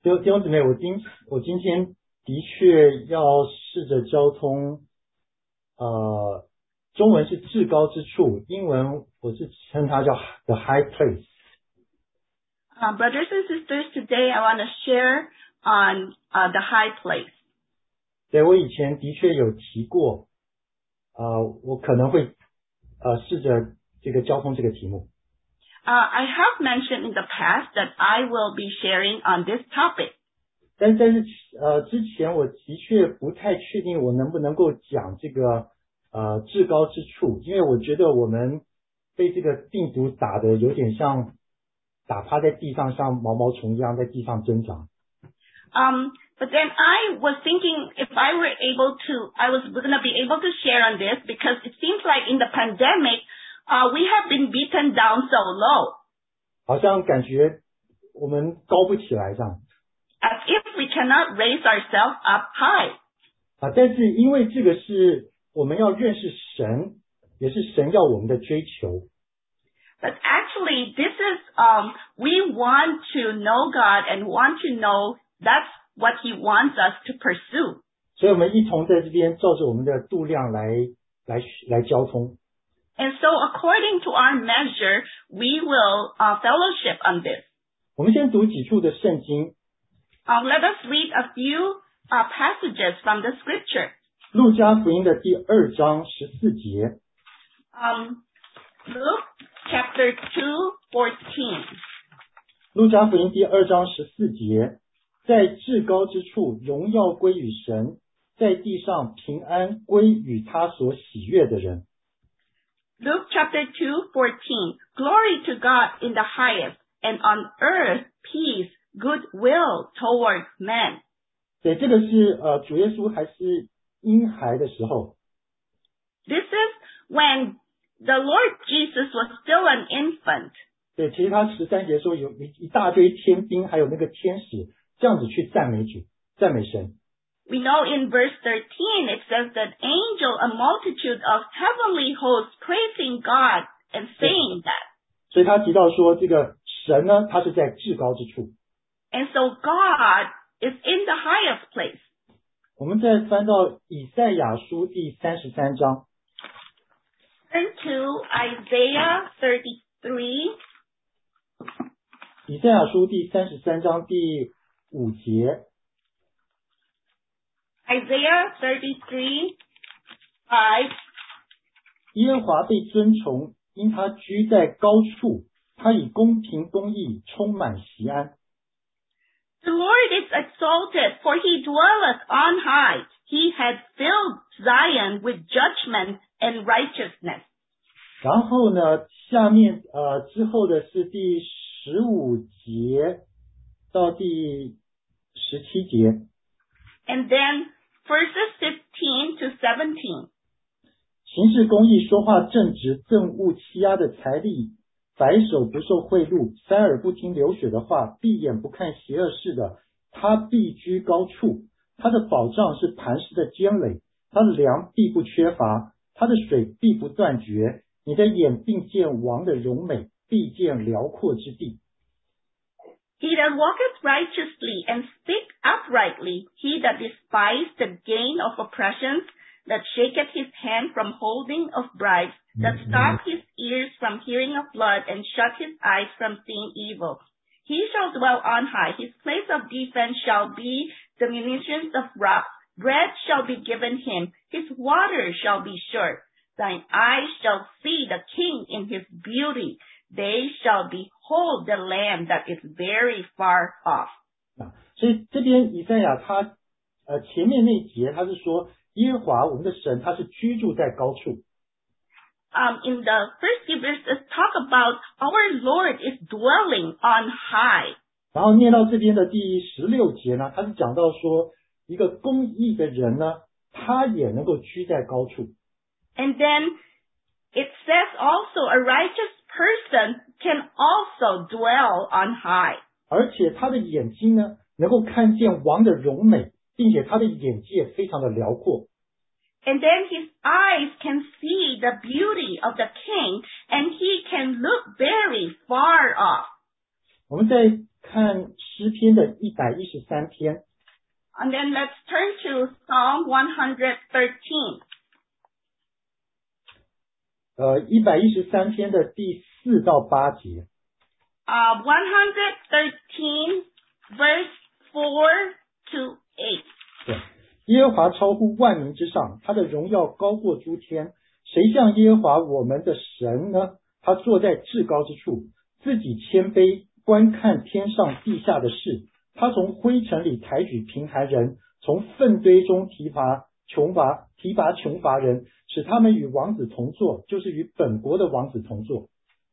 弟兄姊妹，我今天的确要试着交通，中文是至高之处，英文我是称它叫 the high place。 Brothers and sisters, today I want to share on the high place. 对，我以前的确有提过，我可能会试着这个交通这个题目。 I have mentioned in the past that I will be sharing on this topic. 但是之前我的确不太确定我能不能够讲这个至高之处，因为我觉得我们被这个病毒打得有点像打趴在地上，像毛毛虫一样在地上挣扎。 But then I was thinking if I was going to be able to share on this because it seems like in the pandemic, we have been beaten down so low. 好像感觉我们高不起来这样。 As if we cannot raise ourselves up high. 但是因为这个是我们要认识神，也是神要我们的追求。 But actually, this is, we want to know God and want to know that's what He wants us to pursue. 所以我们一同在这边照着我们的度量来交通。 And so according to our measure, we will fellowship on this. 我们先读几处的圣经。 Let us read a few passages from the scripture. 路加福音的第2章14节。 Luke chapter 2:14. 路加福音第2章14节，在至高之处荣耀归于神，在地上平安归于他所喜悦的人。 Luke chapter 2:14. Glory to God in the highest, and on earth peace, goodwill toward men. 对，这个是主耶稣还是婴孩的时候。 This is when the Lord Jesus was still an infant. 对，其实他13节说有一大堆天兵，还有那个天使这样子去赞美神。 We know in verse 13 it says that a multitude of heavenly hosts praising God and saying that. 所以他提到说这个神呢，他是在至高之处。 And so God is in the highest place. 我们再翻到以赛亚书第33章。 Turn to Isaiah 33. 以赛亚书第33章第5节。 Isaiah 33:5. 耶和华被尊崇，因他居在高处，他以公平公义充满锡安。 The Lord is exalted, for he dwelleth on high. He hath filled Zion with judgment and righteousness. 然后呢，下面之后的是第15节到第17节。 And then verses 15 to 17. 行事公义，说话正直，憎恶欺压的财力，白手不受贿赂，三耳不听流血的话，闭眼不看邪恶事的，他必居高处。他的保障是磐石的坚垒，他的粮必不缺乏，他的水必不断绝。你的眼并见王的荣美，必见辽阔之地。 He that walketh righteously and speak uprightly, he that despised the gain of oppressions, that shaketh his hand from holding of bribes, that stopped his ears from hearing of blood, and shut his eyes from seeing evil. He shall dwell on high. His place of defense shall be the munitions of rock. Bread shall be given him. His water shall be sure. Thine eyes shall see the king in his beauty. They shall behold the land that is very far off. 所以这边以赛亚他前面那一节他是说耶和华我们的神他是居住在高处。 In the first few verses talk about our Lord is dwelling on high. 然后念到这边的第16节呢，他是讲到说一个公义的人呢，他也能够居在高处。 And then it says also a righteous person can also dwell on high. 而且他的眼睛呢，能够看见王的荣美，并且他的眼界非常的辽阔。 And then his eyes can see the beauty of the king, and he can look very far off. 我们再看诗篇的113篇。 And then let's turn to Psalm 113. 113篇的第4到8节。 113 verse 4 to 8. 对，耶和华超乎万民之上，他的荣耀高过诸天。谁像耶和华我们的神呢？他坐在至高之处，自己谦卑，观看天上地下的事。他从灰尘里抬举贫寒人，从粪堆中提拔穷乏人，使他们与王子同坐，就是与本国的王子同坐。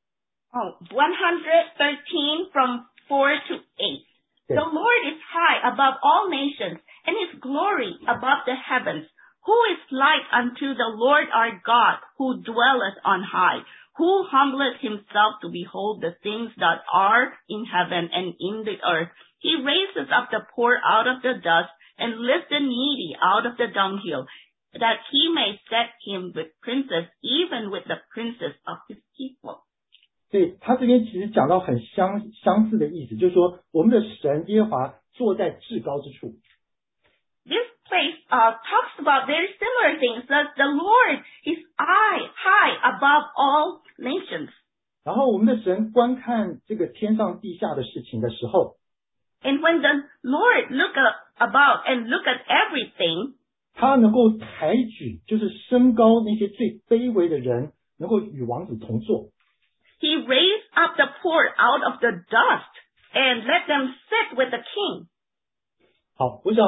113 from 4 to 8. The Lord is high above all nations, and his glory above the heavens. Who is like unto the Lord our God, who dwelleth on high, who humbleth himself to behold the things that are in heaven and in the earth? He raises up the poor out of the dust, and lifts the needy out of the dunghill, that he may set him with princes, even with the princes of his people. 对，他这边其实讲到很相似的意思，就是说我们的神耶和华坐在至高之处。 This place talks about very similar things, that the Lord is high above all nations. 然后我们的神观看这个天上地下的事情的时候， And when the Lord look about and look at everything, 他能够抬举，就是升高那些最卑微的人，能够与王子同坐。 he raised up the poor out of the dust and let them sit with the king. 好，我想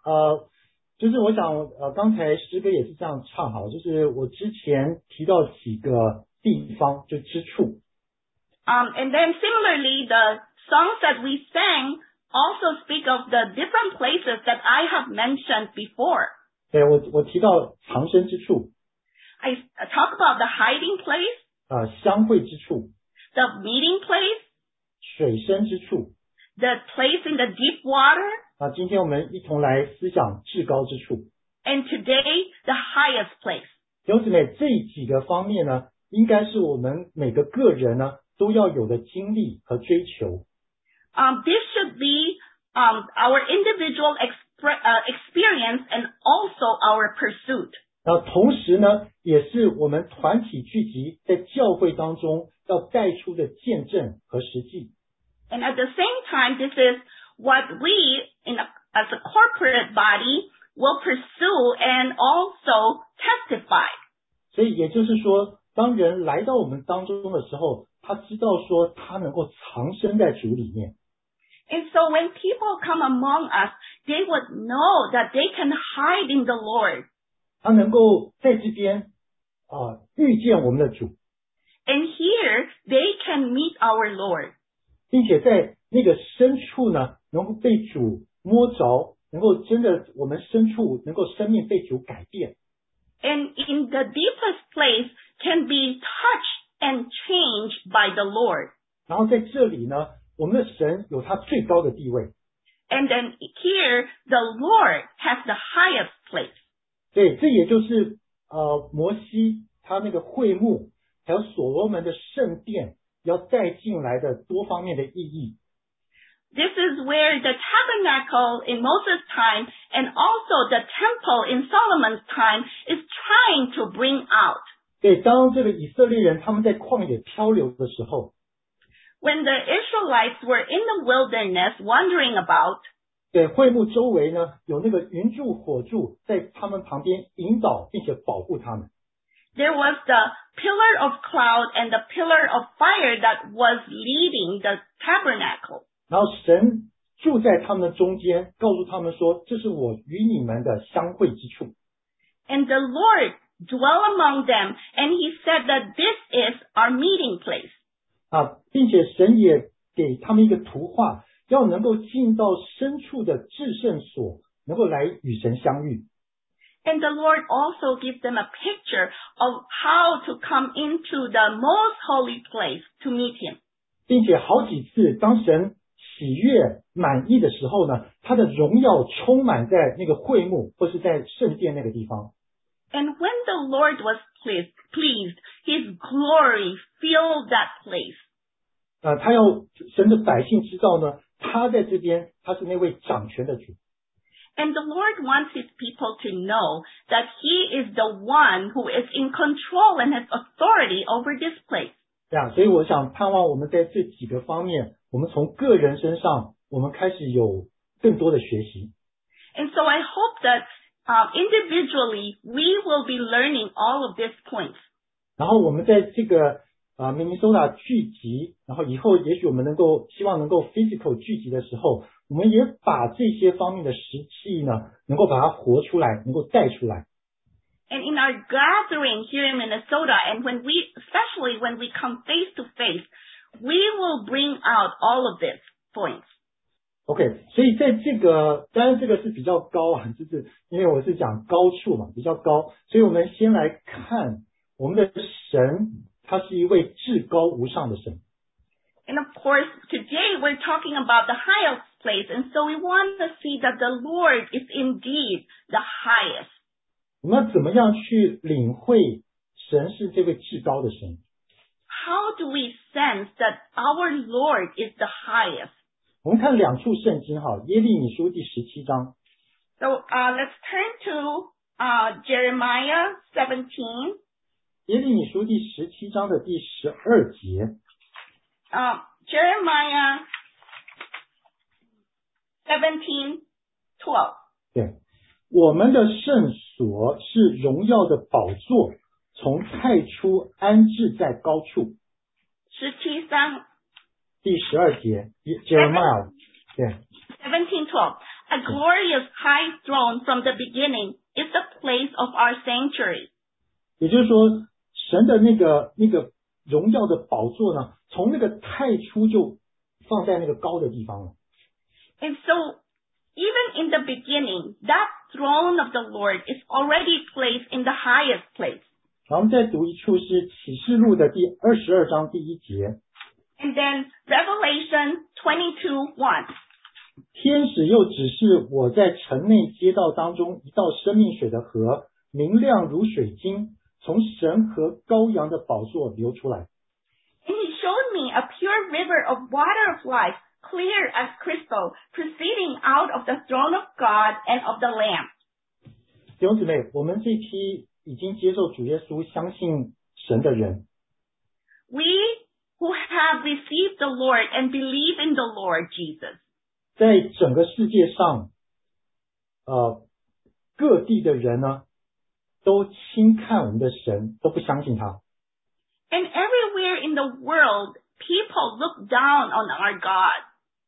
刚才诗歌也是这样唱好，就是我之前提到几个地方就之处。 And then similarly, the songs that we sang also speak of the different places that I have mentioned before. 对，我提到藏身之处。 I talk about the hiding place, 相会之处， the meeting place, 水深之处。 the place in the deep water, 今天我们一同来思想至高之处。 and today, the highest place. 弟兄姊妹，这几个方面呢，应该是我们每个个人呢都要有的经历和追求。 This should be our individual experience and also our pursuit. 那同时呢，也是我们团体聚集在教会当中要带出的见证和实际。 And at the same time, this is what we, as a corporate body, will pursue and also testify. 所以也就是说，当人来到我们当中的时候，他知道说他能够藏身在主里面。 And so when people come among us, they would know that they can hide in the Lord. 他能够在这边遇见我们的主。 And here, they can meet our Lord. 并且在那个深处呢，能够被主摸着，能够真的我们深处能够生命被主改变。 And in the deepest place can be touched and changed by the Lord. 然后在这里呢，我们的神有他最高的地位。 And then here, the Lord has the highest place. 对，这也就是摩西他那个会幕，还有所罗门的圣殿要带进来的多方面的意义。 This is where the tabernacle in Moses' time and also the temple in Solomon's time is trying to bring out. 对，当这个以色列人他们在旷野漂流的时候， When the Israelites were in the wilderness wandering about, 对，会幕周围呢有那个云柱火柱在他们旁边引导并且保护他们。 there was the pillar of cloud and the pillar of fire that was leading the tabernacle. 然后神住在他们的中间，告诉他们说：“这是我与你们的相会之处。” And the Lord dwell among them, and he said that this is our meeting place. 并且神也给他们一个图画，要能够进到深处的至圣所，能够来与神相遇。 And the Lord also gives them a picture of how to come into the most holy place to meet him. 并且好几次，当神喜悦满意的时候呢，他的荣耀充满在那个会幕或是在圣殿那个地方。 And when the Lord was pleased, his glory filled that place. 他要神的百姓知道呢，他在这边他是那位掌权的主。 And the Lord wants his people to know that he is the one who is in control and has authority over this place. 这样，所以我想盼望我们在这几个方面，我们从个人身上，我们开始有更多的学习。 And so I hope that individually we will be learning all of these points. 然后我们在这个Minnesota 聚集，然后以后也许我们希望能够 physical 聚集的时候，我们也把这些方面的实际呢，能够把它活出来，能够带出来。 And in our gathering here in Minnesota, and especially when we come face to face, we will bring out all of these points. OK， 所以在这个，当然这个是比较高啊，就是因为我是讲高处嘛，比较高，所以我们先来看我们的神，他是一位至高无上的神。 And of course, today we're talking about the highest place, and so we want to see that the Lord is indeed the highest. 我们要怎么样去领会神是这位至高的神？ How do we sense that our Lord is the highest? 我们看两处圣经哈，耶利米书第17章。 So let's turn to Jeremiah 17. 耶利米书第17章的第12节。 Jeremiah 17:12. 对，我们的圣所是荣耀的宝座，从太初安置在高处。 17章第12节 Jeremiah 对 17:12. A glorious high throne from the beginning is the place of our sanctuary. 也就是说，神的那个荣耀的宝座呢，从那个太初就放在那个高的地方了。 And so, even in the beginning, that throne of the Lord is already placed in the highest place. 然后我们再读一处是启示录的第22章第1节。 And then Revelation 22:1. 天使又指示我在城内街道当中一道生命水的河，明亮如水晶，从神和羔羊的宝座流出来。 And he showed me a pure river of water of life, clear as crystal, proceeding out of the throne of God and of the Lamb. 弟兄姊妹，我们这批已经接受主耶稣、相信神的人， We who have received the Lord and believe in the Lord Jesus, 在整个世界上，各地的人呢，都轻看我们的神，都不相信他。 and everywhere in the world, people look down on our God.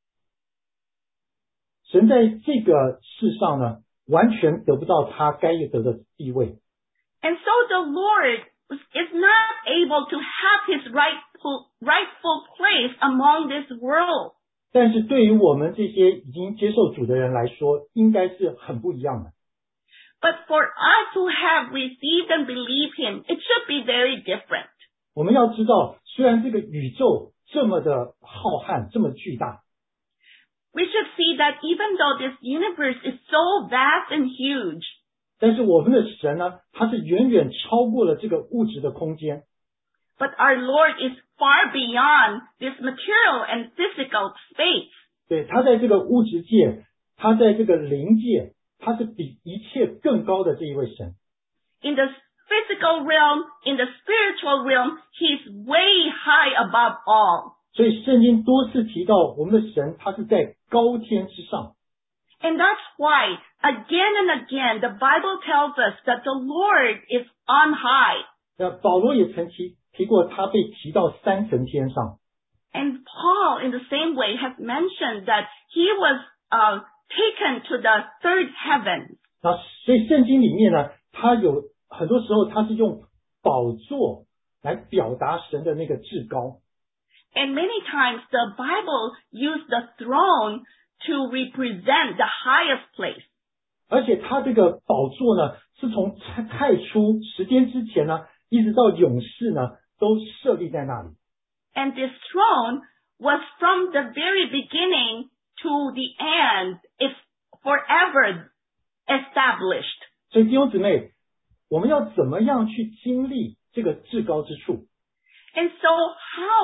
神在这个世上呢，完全得不到他该得的地位。 And so the Lord is not able to have his rightful place among this world. 但是对于我们这些已经接受主的人来说，应该是很不一样的。 But for us who have received and believe him, it should be very different. 我们要知道，虽然这个宇宙这么的浩瀚，这么巨大， We should see that even though this universe is so vast and huge, 但是我们的神呢，他是远远超过了这个物质的空间。 but our Lord is far beyond this material and physical space. 对，他在这个物质界，他在这个灵界，他是比一切更高的这一位神。 In the physical realm, in the spiritual realm, he's way high above all. 所以圣经多次提到我们的神，他是在高天之上。 And that's why, again and again, the Bible tells us that the Lord is on high. 那保罗也曾提过，他被提到3层天上。 And Paul, in the same way, has mentioned that he was taken to the third heaven. 那所以圣经里面呢，他有很多时候他是用宝座来表达神的那个至高。 And many times the Bible used the throne to represent the highest place. 而且他这个宝座呢，是从太初时间之前呢，一直到永世呢，都设立在那里。 And this throne was from the very beginning to the end. It's forever established. 所以弟兄姊妹，我们要怎么样去经历这个至高之处？ And so how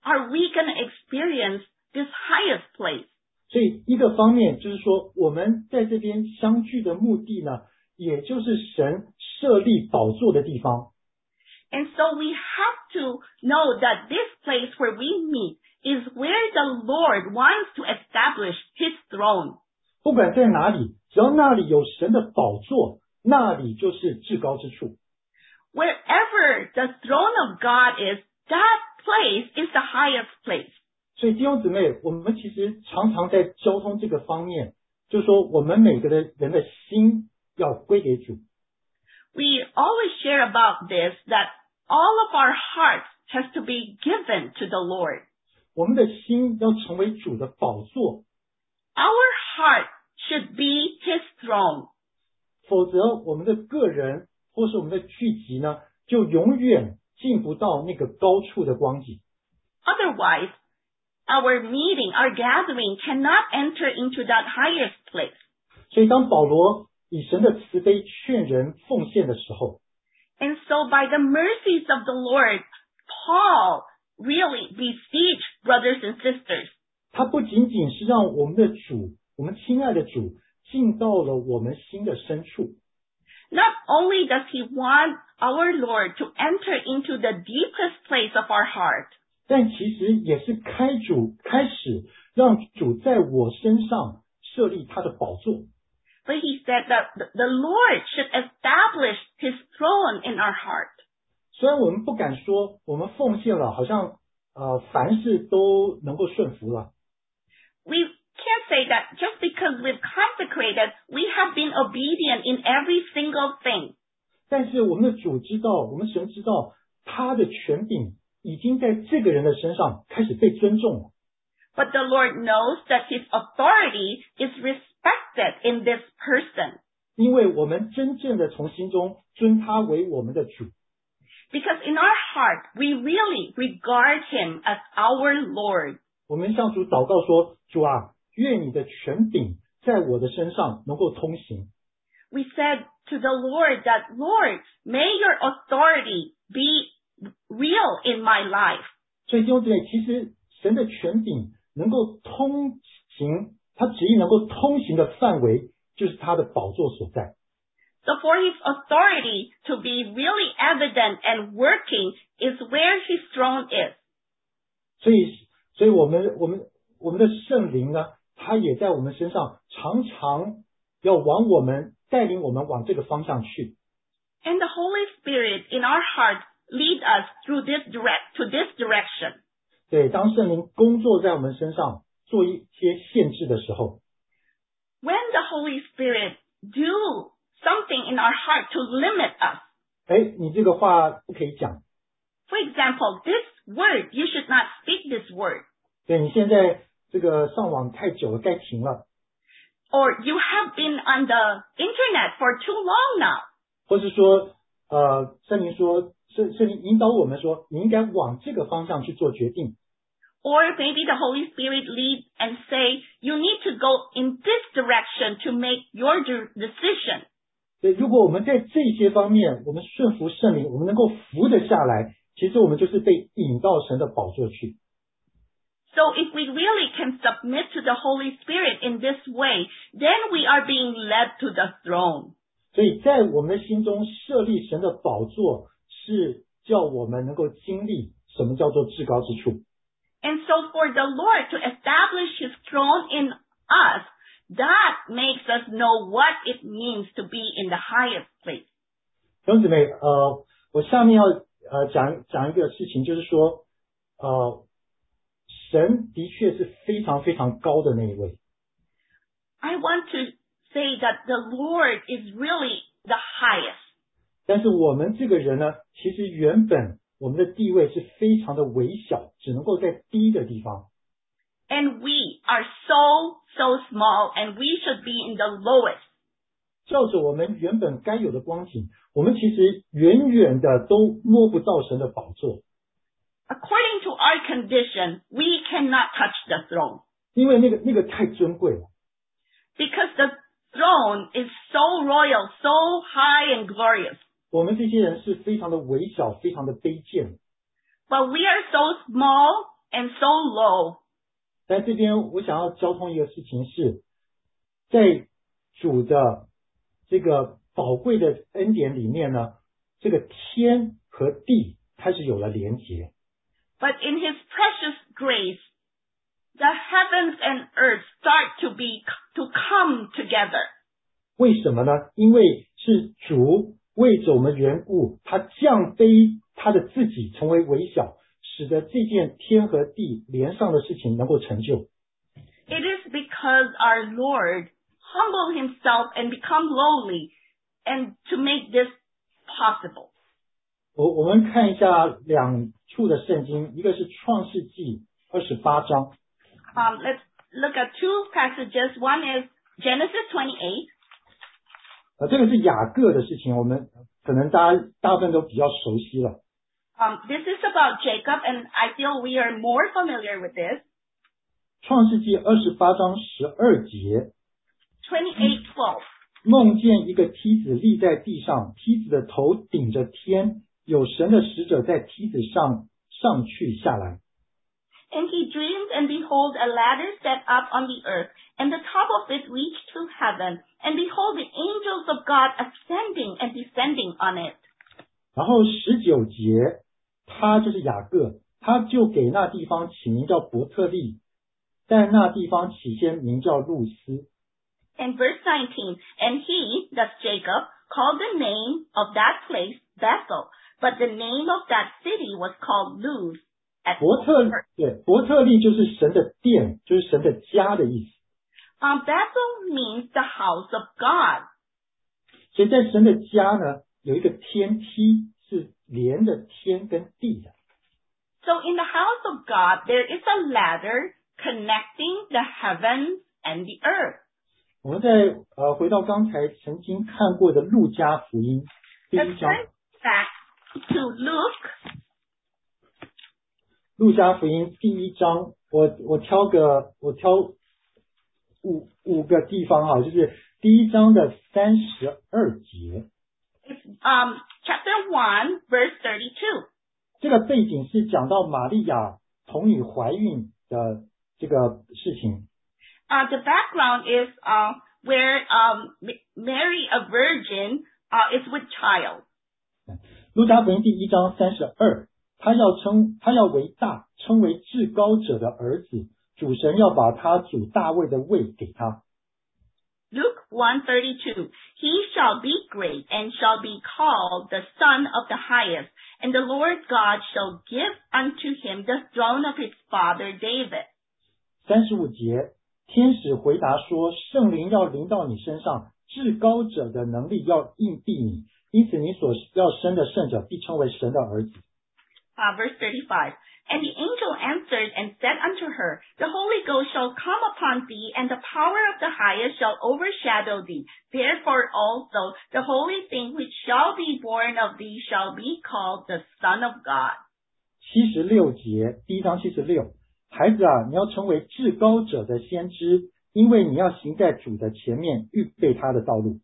are we going to experience this highest place? 所以一个方面就是说，我们在这边相聚的目的呢，也就是神设立宝座的地方。 And so we have to know that this place where we meet is where the Lord wants to establish His throne. 不管在哪里，只要那里有神的宝座，那里就是至高之处。 Wherever the throne of God is, that place is the highest place. 所以弟兄姊妹，我们其实常常在交通这个方面，就是说我们每个人的心要归给主。 We always share about this, that all of our hearts has to be given to the Lord. 我们的心要成为主的宝座。 Our heart should be His throne. 否则我们的个人或是我们的聚集呢，就永远进不到那个高处的光景。 Otherwise, our meeting, our gathering cannot enter into that highest place. 所以当保罗以神的慈悲劝人奉献的时候， And so by the mercies of the Lord, Paul really beseeched brothers and sisters. 他不仅仅是让我们的主，我们亲爱的主进到了我们心的深处。 Not only does he want our Lord to enter into the deepest place of our heart, 但其实也是开始让主在我身上设立他的宝座。 but he said that the Lord should establish His throne in our heart. 虽然我们不敢说我们奉献了，好像凡事都能够顺服了。 We can't say that just because we've consecrated, we have been obedient in every single thing. 但是我们的主知道，我们神知道，他的权柄已经在这个人的身上开始被尊重了。 But the Lord knows that His authority is respected in this person. 因为我们真正的从心中尊他为我们的主。 Because in our heart, we really regard Him as our Lord. 我们向主祷告说，主啊，愿你的权柄在我的身上能够通行。 We said to the Lord that, Lord, may your authority be real in my life. 所以弟兄姊妹，其实神的权柄能够通行，他旨意能够通行的范围，就是他的宝座所在。 So for His authority to be really evident and working is where His throne is. 所以我们的圣灵呢，他也在我们身上常常要带领我们往这个方向去。 And the Holy Spirit in our heart lead us through to this direction. 对，当圣灵工作在我们身上，做一些限制的时候， When the Holy Spirit do something in our heart to limit us. 你这个话不可以讲。 For example, this word, you should not speak this word. 对，你现在这个上网太久了，该停了。 Or you have been on the internet for too long now. 或是说，圣灵引导我们说，你应该往这个方向去做决定。 Or maybe the Holy Spirit leads and say, you need to go in this direction to make your decision. 对，如果我们在这些方面，我们顺服圣灵，我们能够服得下来，其实我们就是被引到神的宝座去。 So if we really can submit to the Holy Spirit in this way, then we are being led to the throne. 所以在我们的心中设立神的宝座，是叫我们能够经历什么叫做至高之处。 And so for the Lord to establish His throne in us, that makes us know what it means to be in the highest place. 弟兄姊妹，我下面要讲一个事情，就是说，神的确是非常非常高的那一位。 I want to say that the Lord is really the highest. 但是我们这个人呢，其实原本我们的地位是非常的微小，只能够在低的地方。 And we are so small, and we should be in the lowest. 照着我们原本该有的光景，我们其实远远的都摸不到神的宝座。 According to our condition, we cannot touch the throne. 因为那个太尊贵了。 Because the throne is so royal, so high and glorious. 我们这些人是非常的微小，非常的卑贱。 But we are so small and so low. 在这边我想要交通一个事情是，在主的这个宝贵的恩典里面呢，这个天和地开始有了连结。 But in his precious grace, the heavens and earth start to come together. 为什么呢？因为是主为着我们缘故，他降卑他的自己成为微小，使得这件天和地连上的事情能够成就。 It is because our Lord humbled himself and become lowly and to make this possible. 我们看一下两处的圣经，一个是创世纪28章。 Let's look at two passages. One is Genesis 28. 这个是雅各的事情，我们可能大部分都比较熟悉了。 This is about Jacob, and I feel we are more familiar with this. 创世纪28章12节。 28:12. 梦见一个梯子立在地上，梯子的头顶着天，有神的使者在梯子上上去下来。 And he dreamed, and behold, a ladder set up on the earth, and the top of it reached to heaven, and behold, the angels of God ascending and descending on it. 然后19节，他就是雅各，他就给那地方起名叫伯特利，在那地方起先名叫路斯。 And verse 19, and he, that's Jacob, called the name of that place Bethel, but the name of that city was called Luz. 伯特利就是神的殿，就是神的家的意思。 Bethel means the house of God. 所以在神的家呢，有一个天梯是连着天跟地的。 So in the house of God, there is a ladder connecting the heavens and the earth. 我们再回到刚才曾经看过的路加福音第1章。 Let's turn back to Luke. 路加福音第1章，我挑五个地方哈，就是第1章的32节。 It's chapter 1, verse 32. 这个背景是讲到玛利亚童女怀孕的这个事情。 The background is where Mary, a virgin, is with child. 路加福音第1章32，他要为大，称为至高者的儿子，主神要把他主大卫的位给他。 Luke 1:32. He shall be great and shall be called the Son of the Highest, and the Lord God shall give unto him the throne of his father David. 35节，天使回答说，圣灵要临到你身上，至高者的能力要应庇你，因此你所要生的圣者必称为神的儿子。 Verse 35. And the angel answered and said unto her, The Holy Ghost shall come upon thee, and the power of the Highest shall overshadow thee. Therefore also the holy thing which shall be born of thee shall be called the Son of God. 76节，第1章76，孩子啊，你要成为至高者的先知，因为你要行在主的前面，预备他的道路。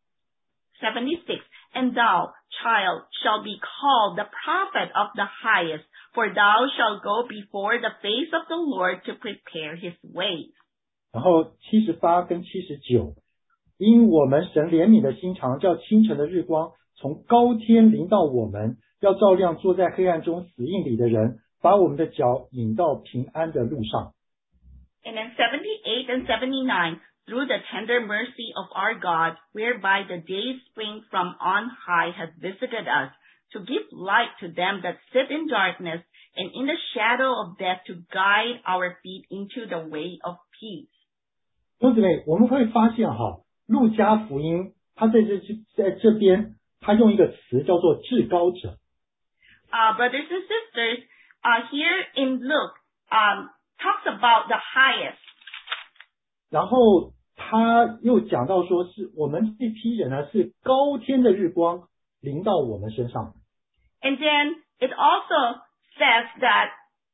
76. And thou, child, shall be called the prophet of the Highest, for thou shalt go before the face of the Lord to prepare his ways. 然后78跟79，因我们神怜悯的心肠，叫清晨的日光从高天临到我们，要照亮坐在黑暗中死荫里的人，把我们的脚引到平安的路上。 And in 78 and 79, through the tender mercy of our God, whereby the day spring from on high has visited us, to give light to them that sit in darkness, and in the shadow of death to guide our feet into the way of peace. 弟兄姊妹，我们会发现哈，路加福音他在这边，他用一个词叫做至高者。 Brothers and sisters, here in Luke, talks about the highest. 然后他又讲到说，是我们这批人呢，是高天的日光临到我们身上。 And then it also says that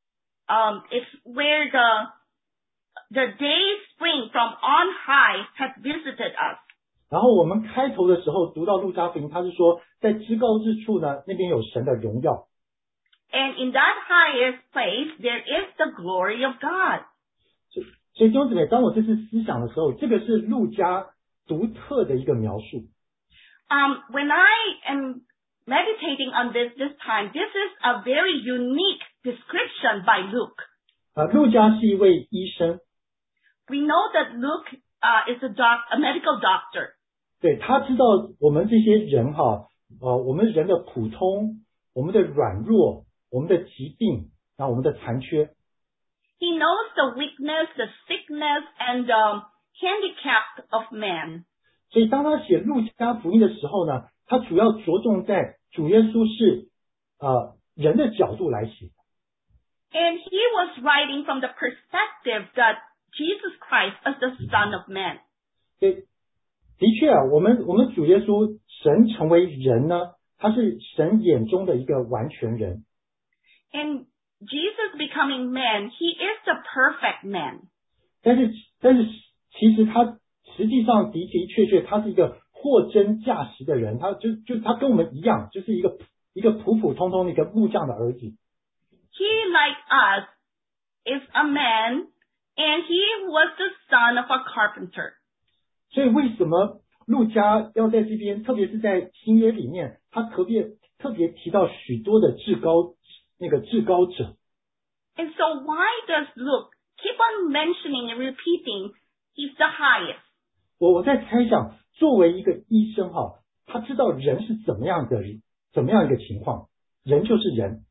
it's where the day spring from on high has visited us. 然后我们开头的时候读到路加福音，他是说在至高之处呢，那边有神的荣耀。 And in that highest place, there is the glory of God. 所以弟兄姊妹，当我这次思想的时候，这个是路加独特的一个描述。 When I am meditating on this time, this is a very unique description by Luke. 路加是一位医生， We know that Luke is a medical doctor. 对，他知道我们这些人我们人的普通，我们的软弱，我们的疾病，然后我们的残缺。 He knows the weakness, the sickness, and the handicap of man. 所以当他写路加福音的时候呢，他主要着重在主耶稣是人的角度来写。 And he was writing from the perspective that Jesus Christ is the Son of Man. 对，的确我们主耶稣神成为人呢，他是神眼中的一个完全人。 And Jesus becoming man, he is the perfect man. 但是其实他实际上的确他是一个货真价实的人，他他跟我们一样，就是一个普普通通的一个木匠的儿子。 He, like us, is a man, and he was the son of a carpenter. 所以为什么路加要在这边，特别是在新约里面，他特别提到许多的至高者。 And so why does Luke keep on mentioning and repeating he's the highest? 我在猜想，作为一个医生他知道人是怎么样一个情况，人就是人。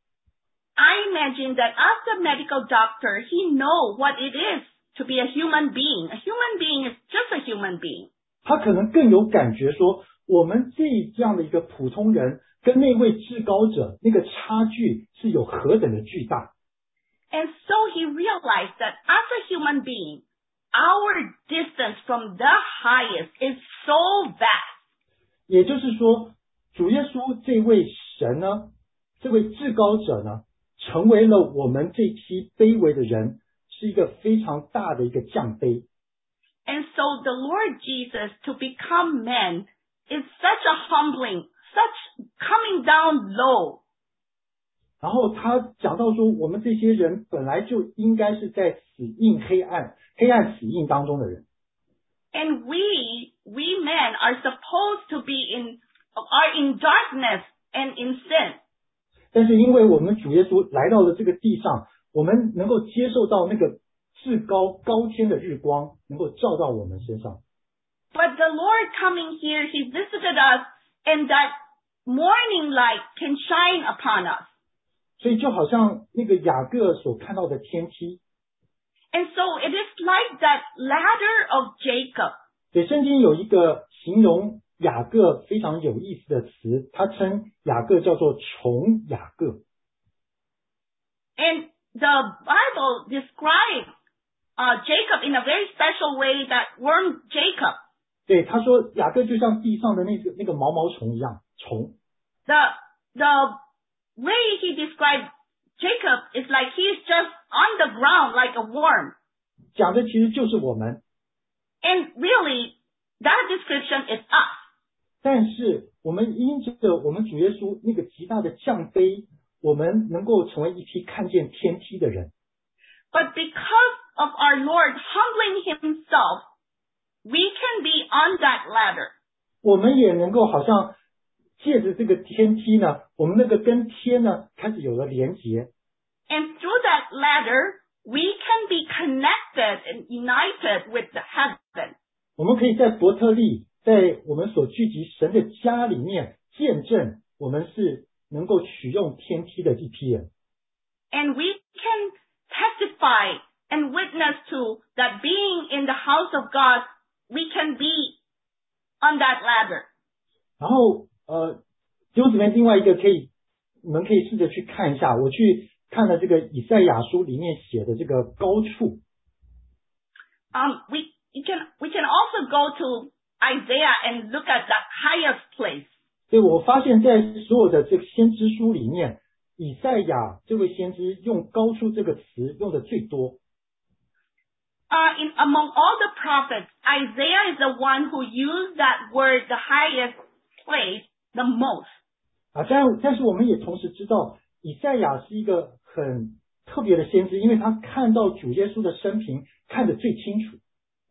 I imagine that as a medical doctor, he knows what it is to be a human being. A human being is just a human being. 他可能更有感觉说，我们这样的一个普通人跟那位至高者那个差距是有何等的巨大。 And so he realized that as a human being, our distance from the highest is so vast. 也就是说，主耶稣这位神呢，这位至高者呢，成为了我们这批卑微的人，是一个非常大的一个降卑。 And so the Lord Jesus to become man is such a humbling, such coming down low. 然后他讲到说，我们这些人本来就应该是在黑暗死印当中的人。 And we men are supposed to be are in darkness and in sin. 但是因为我们主耶稣来到了这个地上，我们能够接受到那个至高天的日光，能够照到我们身上。 But the Lord coming here, he visited us, and that morning light can shine upon us. 所以就好像那个雅各所看到的天梯。 And so it is like that ladder of Jacob. 对，圣经有一个形容雅各非常有意思的词，他称雅各叫做虫雅各。 And the Bible describes Jacob in a very special way, that worm Jacob. 对，他说雅各就像地上的那个毛毛虫一样，虫。 The way he described Jacob is like he's just on the ground like a worm. 讲的其实就是我们。 And really, that description is us. 但是我们因着我们主耶稣那个极大的降卑，我们能够成为一批看见天梯的人。 But because of our Lord humbling himself, we can be on that ladder. 我们也能够好像借着这个天梯呢，我们那个跟天呢开始有了连结。 And through that ladder, we can be connected and united with the heaven. 我们可以在伯特利，在我们所聚集神的家里面见证，我们是能够取用天梯的一批人。 And we can testify and witness to that being in the house of God, we can be on that ladder. 然后弟兄姊妹，另外一个我们可以试着去看一下，我去看了这个以赛亚书里面写的这个高处。 We can also go to Isaiah and look at the highest place. 对，我发现在所有的这个先知书里面，以赛亚这位先知用高处这个词用的最多。 Among all the prophets, Isaiah is the one who used that word, the highest place, the most. 但是我们也同时知道， 以赛亚是一个很特别的先知，因为他看到主耶稣的生平看得最清楚。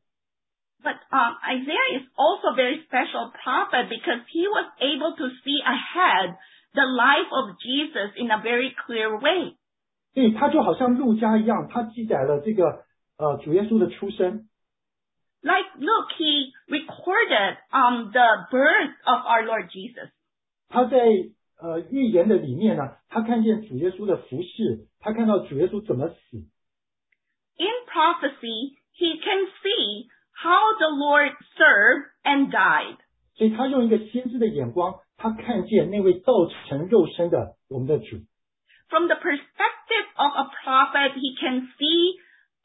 But Isaiah is also a very special prophet because he was able to see ahead the life of Jesus in a very clear way. 所以他就好像路加一样，他记载了这个主耶稣的出生。 Like Luke, he recorded the birth of our Lord Jesus. 他在预言的里面呢，他看见主耶稣的服事，他看到主耶稣怎么死。 In prophecy, he can see how the Lord served and died. 所以他用一个先知的眼光，他看见那位道成肉身的我们的主。 From the perspective of a prophet, he can see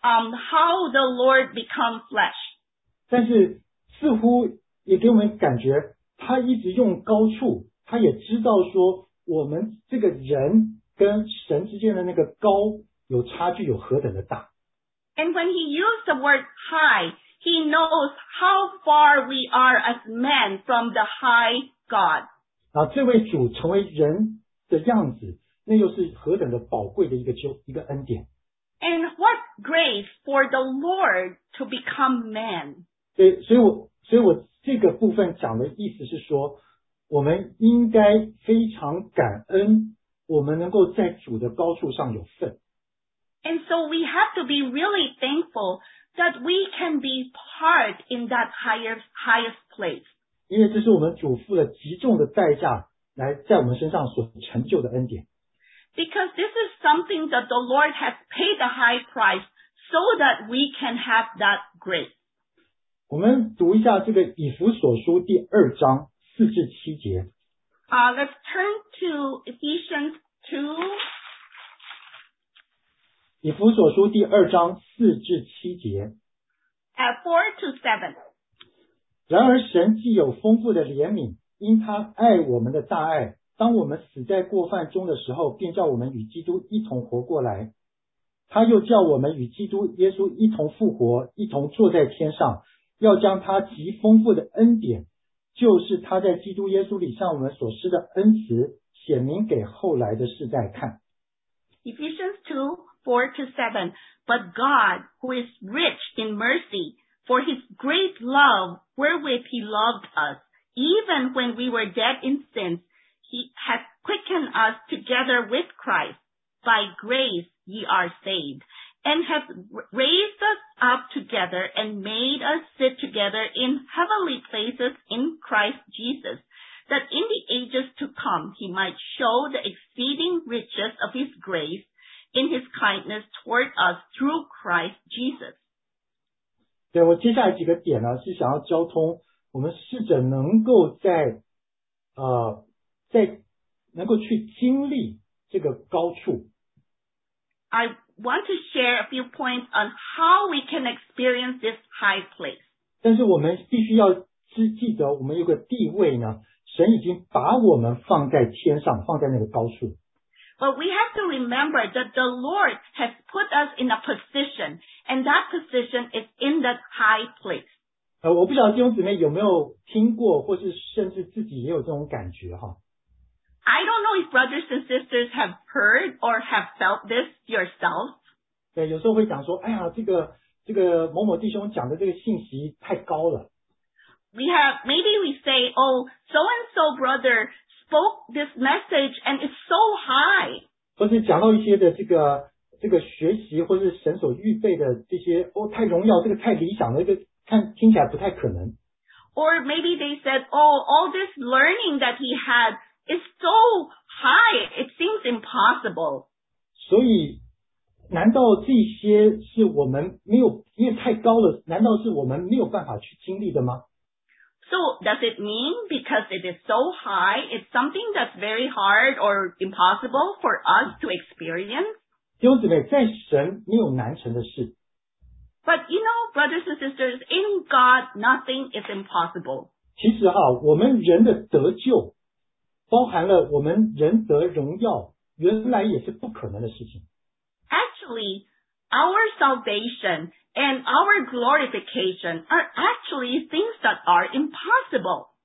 how the Lord become flesh. 但是似乎也给我们感觉，他一直用高处，他也知道说我们这个人跟神之间的那个高有差距有何等的大。 And when he used the word high, he knows how far we are as men from the high God. 这位主成为人的样子，那又是何等的宝贵的一个恩典。 And what grace for the Lord to become man. 所以我这个部分讲的意思是说，我们应该非常感恩，我们能够在主的高处上有份。 And so we have to be really thankful that we can be part in that highest place. 因为这是我们主付了极重的代价来在我们身上所成就的恩典。 Because this is something that the Lord has paid a high price so that we can have that grace. 我们读一下这个以弗所书第2章4至7节。 Let's turn to Ephesians 2. 以弗所书第2章4至7节。 4 to 7. 然而神既有丰富的怜悯，因他爱我们的大爱，当我们死在过犯中的时候，便叫我们与基督一同活过来。他又叫我们与基督耶稣一同复活，一同坐在天上，要将他极丰富的恩典，就是他在基督耶稣里向我们所施的恩慈，显明给后来的世代看。 Ephesians 2, 4 to 7. But God, who is rich in mercy, for his great love wherewith he loved us, even when we were dead in sins, he hath quickened us together with Christ. By grace ye are saved, and hath raised us up together and made us sit together in heavenly places in Christ Jesus, that in the ages to come he might show the exceeding riches of his grace in his kindness toward us through Christ Jesus. 对，我接下来几个点呢，是想要交通，我们试着能够在能够去经历这个高处。 I want to share a few points on how we can experience this high place. 但是我们必须要记得，我们有个地位呢，神已经把我们放在天上，放在那个高处。 But we have to remember that the Lord has put us in a position, and that position is in that high place. 我不晓得弟兄姊妹有没有听过，或是甚至自己也有这种感觉哈。 I don't know if brothers and sisters have heard or have felt this yourself. 对，有时候会讲说，哎呀，这个某某弟兄讲的这个信息太高了。 Maybe we say, oh, so and so brother spoke this message and it's so high. 或是讲到一些的这个学习，或是神所预备的这些，太荣耀，这个太理想了，这个听起来不太可能。 Or maybe they said, oh, all this learning that he had is so high, it seems impossible. 所以，难道这些是我们没有，因为太高了，难道是我们没有办法去经历的吗？ So does it mean because it is so high, it's something that's very hard or impossible for us to experience? 弟兄姊妹，在神没有难成的事。 But you know, brothers and sisters, in God, nothing is impossible. 其实我们人的得救，包含了我们人得荣耀，原来也是不可能的事情。 Actually, our salvation and our glorification are actually things that are impossible.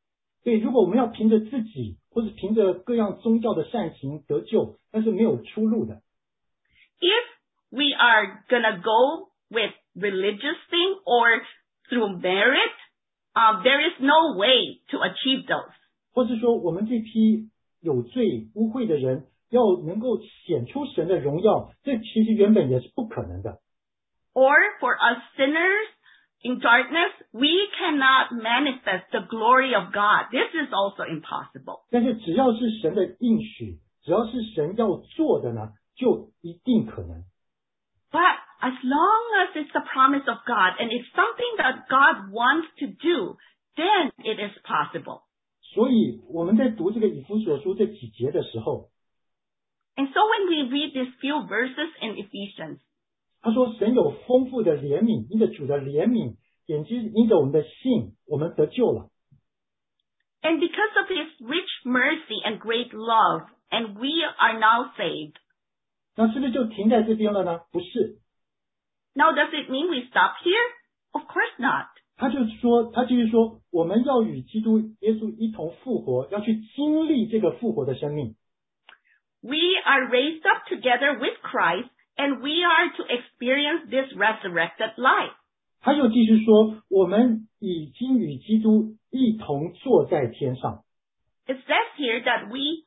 对，如果我们要凭着自己或是凭着各样宗教的善行得救，那是没有出路的。 If we are gonna go with religious thing or through merit, there is no way to achieve those. 或是说我们这批有罪污秽的人要能够显出神的荣耀，这其实原本也是不可能的。 Or for us sinners in darkness, we cannot manifest the glory of God. This is also impossible. 但是只要是神的应许，只要是神要做的呢，就一定可能。 But as long as it's the promise of God and it's something that God wants to do, then it is possible. 所以我们在读这个以弗所书这几节的时候， And so when we read these few verses in Ephesians, 他说神有丰富的怜悯，因着主的怜悯，因着我们的信，我们得救了。 and because of His rich mercy and great love, and we are now saved. 那是不是就停在这边了呢？不是， Now does it mean we stop here? Of course not. 他继续说，我们要与基督耶稣一同复活，要去经历这个复活的生命。 We are raised up together with Christ, and we are to experience this resurrected life. 他又继续说，我们已经与基督一同坐在天上。 It says here that we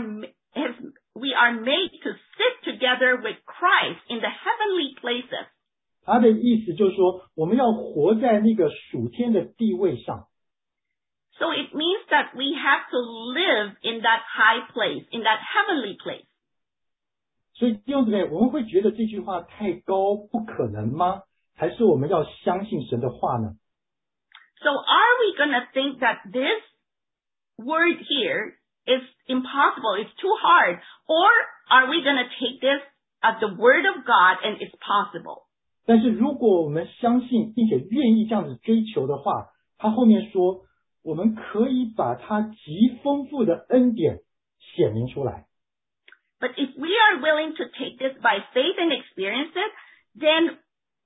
are made to sit together with Christ in the heavenly places. 他的意思就是说，我们要活在那个属天的地位上。 So it means that we have to live in that high place, in that heavenly place. 所以弟兄姊妹，我们会觉得这句话太高不可能吗？还是我们要相信神的话呢？ So are we going to think that this word here is impossible, it's too hard, or are we going to take this as the word of God and it's possible? 但是如果我们相信并且愿意这样子追求的话，他后面说，我们可以把他极丰富的恩典显明出来。 But if we are willing to take this by faith and experience it, then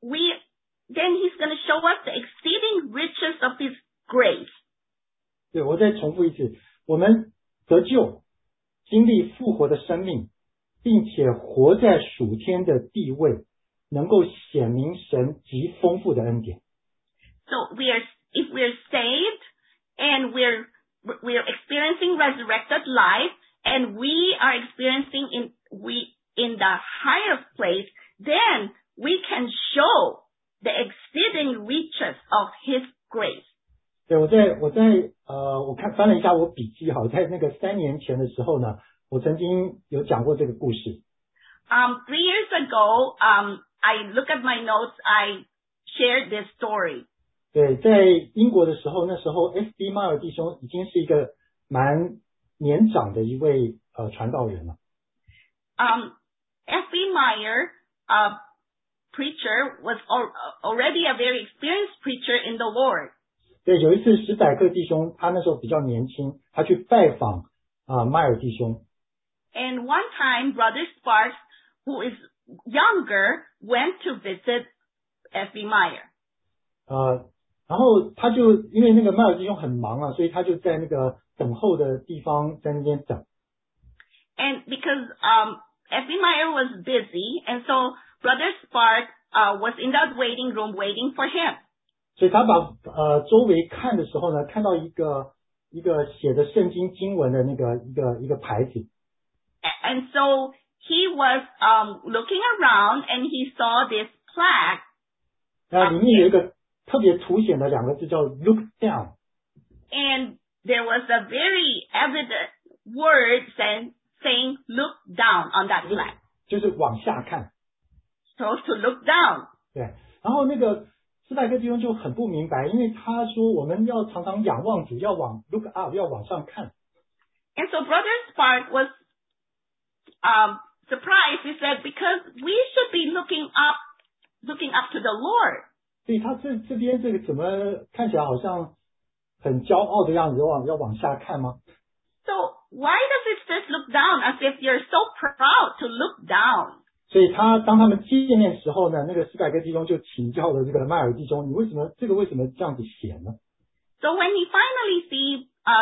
He's going to show us the exceeding riches of His grace. 对，我再重复一次，我们得救，经历复活的生命，并且活在属天的地位，能够显明神极丰富的恩典。 So if we're saved and we're experiencing resurrected life, and we are experiencing in the higher place, then we can show the exceeding riches of His grace. 对，我翻了一下我笔记哈，在那个3年前的时候呢，我曾经有讲过这个故事。 3 years ago, I look at my notes, I shared this story. 对，在英国的时候，那时候 F.B. 迈尔弟兄已经是一个蛮年长的一位传道人了。 F.B. Meyer, preacher, was already a very experienced preacher in the Lord. 对，有一次史百克弟兄，他那时候比较年轻，他去拜访迈尔弟兄。 And one time, Brother Sparks, who is younger, went to visit F.B. Meyer. 然后他就因为那个迈尔弟兄很忙啊，所以他就在那个等候的地方在那边等。 And because F.B. Meyer was busy, and so Brother Spark was in that waiting room waiting for him. 所以他把周围看的时候呢，看到一个写的圣经经文的那个一个牌子。 And so he was looking around, and he saw this plaque. 那里面有一个特别凸显的2个字叫 look down。 And there was a very evident word saying look down on that plaque. 就是往下看。 So to look down. 对，然后那个斯派克弟兄就很不明白，因为他说我们要常常仰望主，要往 look up， 要往上看。 And so Brother Spark was surprised. He said, because we should be looking up to the Lord. 所以他这边这个怎么看起来好像很骄傲的样子，要往下看吗？ So why does it say look down, as if you're so proud to look down? 所以当他们见面的时候呢，那个斯派克弟兄就请教了这个迈尔弟兄，你为什么这样子写呢？ So when he finally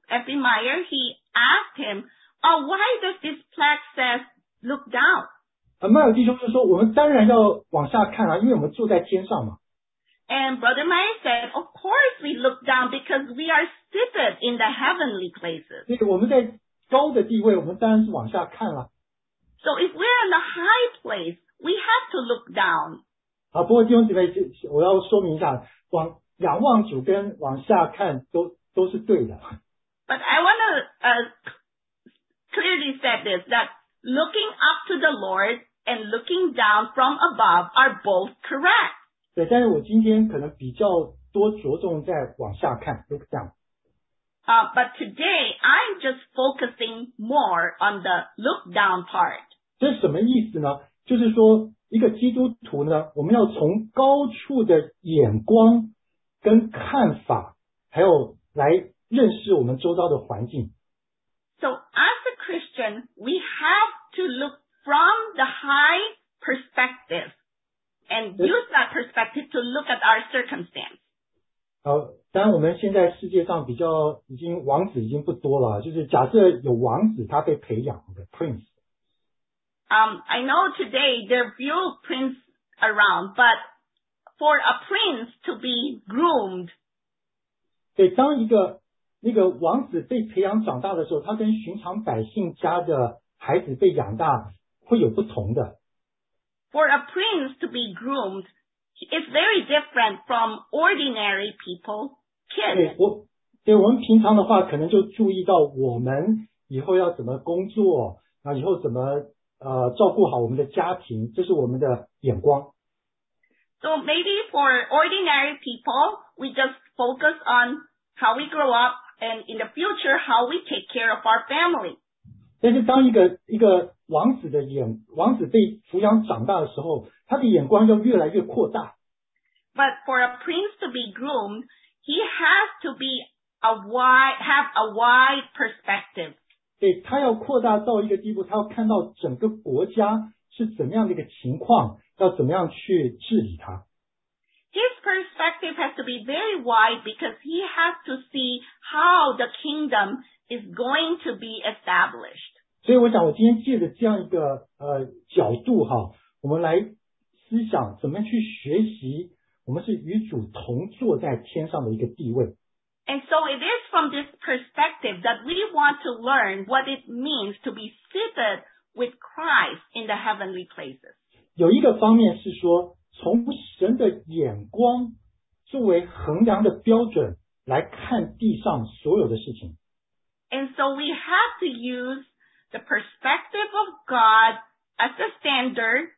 Ephemiah, he asked him, why does this plaque says, look down? 麦尔弟兄就说，我们当然要往下看啊，因为我们住在天上嘛。 And Brother Meyer said, of course we look down because we are seated in the heavenly places. 所以我们在高的地位，我们当然是往下看了。 So if we're in the high place, we have to look down. 不过弟兄姊妹，我要说明一下，仰望主跟往下看都是对的。 But I want to clearly say this, that looking up to the Lord and looking down from above are both correct. 对，但是我今天可能比较多着重在往下看 ，look down。 But today I'm just focusing more on the look down part. 这是什么意思呢？就是说，一个基督徒呢，我们要从高处的眼光跟看法，还有来认识我们周遭的环境。 So as a Christian, we have to look from the high perspective and use that perspective to look at our circumstance. 当然我们现在世界上王子已经不多了，就是假设有王子他被培养的 prince。 I know today there are few princes around, but for a prince to be groomed. 对，当那个王子被培养长大的时候，他跟寻常百姓家的孩子被养大会有不同的。 For a prince to be groomed is very different from ordinary people, kids. 对，我们平常的话，可能就注意到我们以后要怎么工作，然后以后怎么照顾好我们的家庭，这是我们的眼光。 So maybe for ordinary people, we just focus on how we grow up and in the future how we take care of our family. 但是当一个王子被抚养长大的时候，他的眼光要越来越扩大。 But for a prince to be groomed, he has to have a wide perspective. 对，他要扩大到一个地步，他要看到整个国家是怎么样的一个情况，要怎么样去治理它。 His perspective has to be very wide because he has to see how the kingdom is going to be established. 所以我想我今天借着这样一个角度我们来思想怎么去学习我们是与主同坐在天上的一个地位。 And so it is from this perspective that we want to learn what it means to be seated with Christ in the heavenly places. 有一个方面是说，从神的眼光作为衡量的标准来看地上所有的事情。 And so we have to use the perspective of God as a standard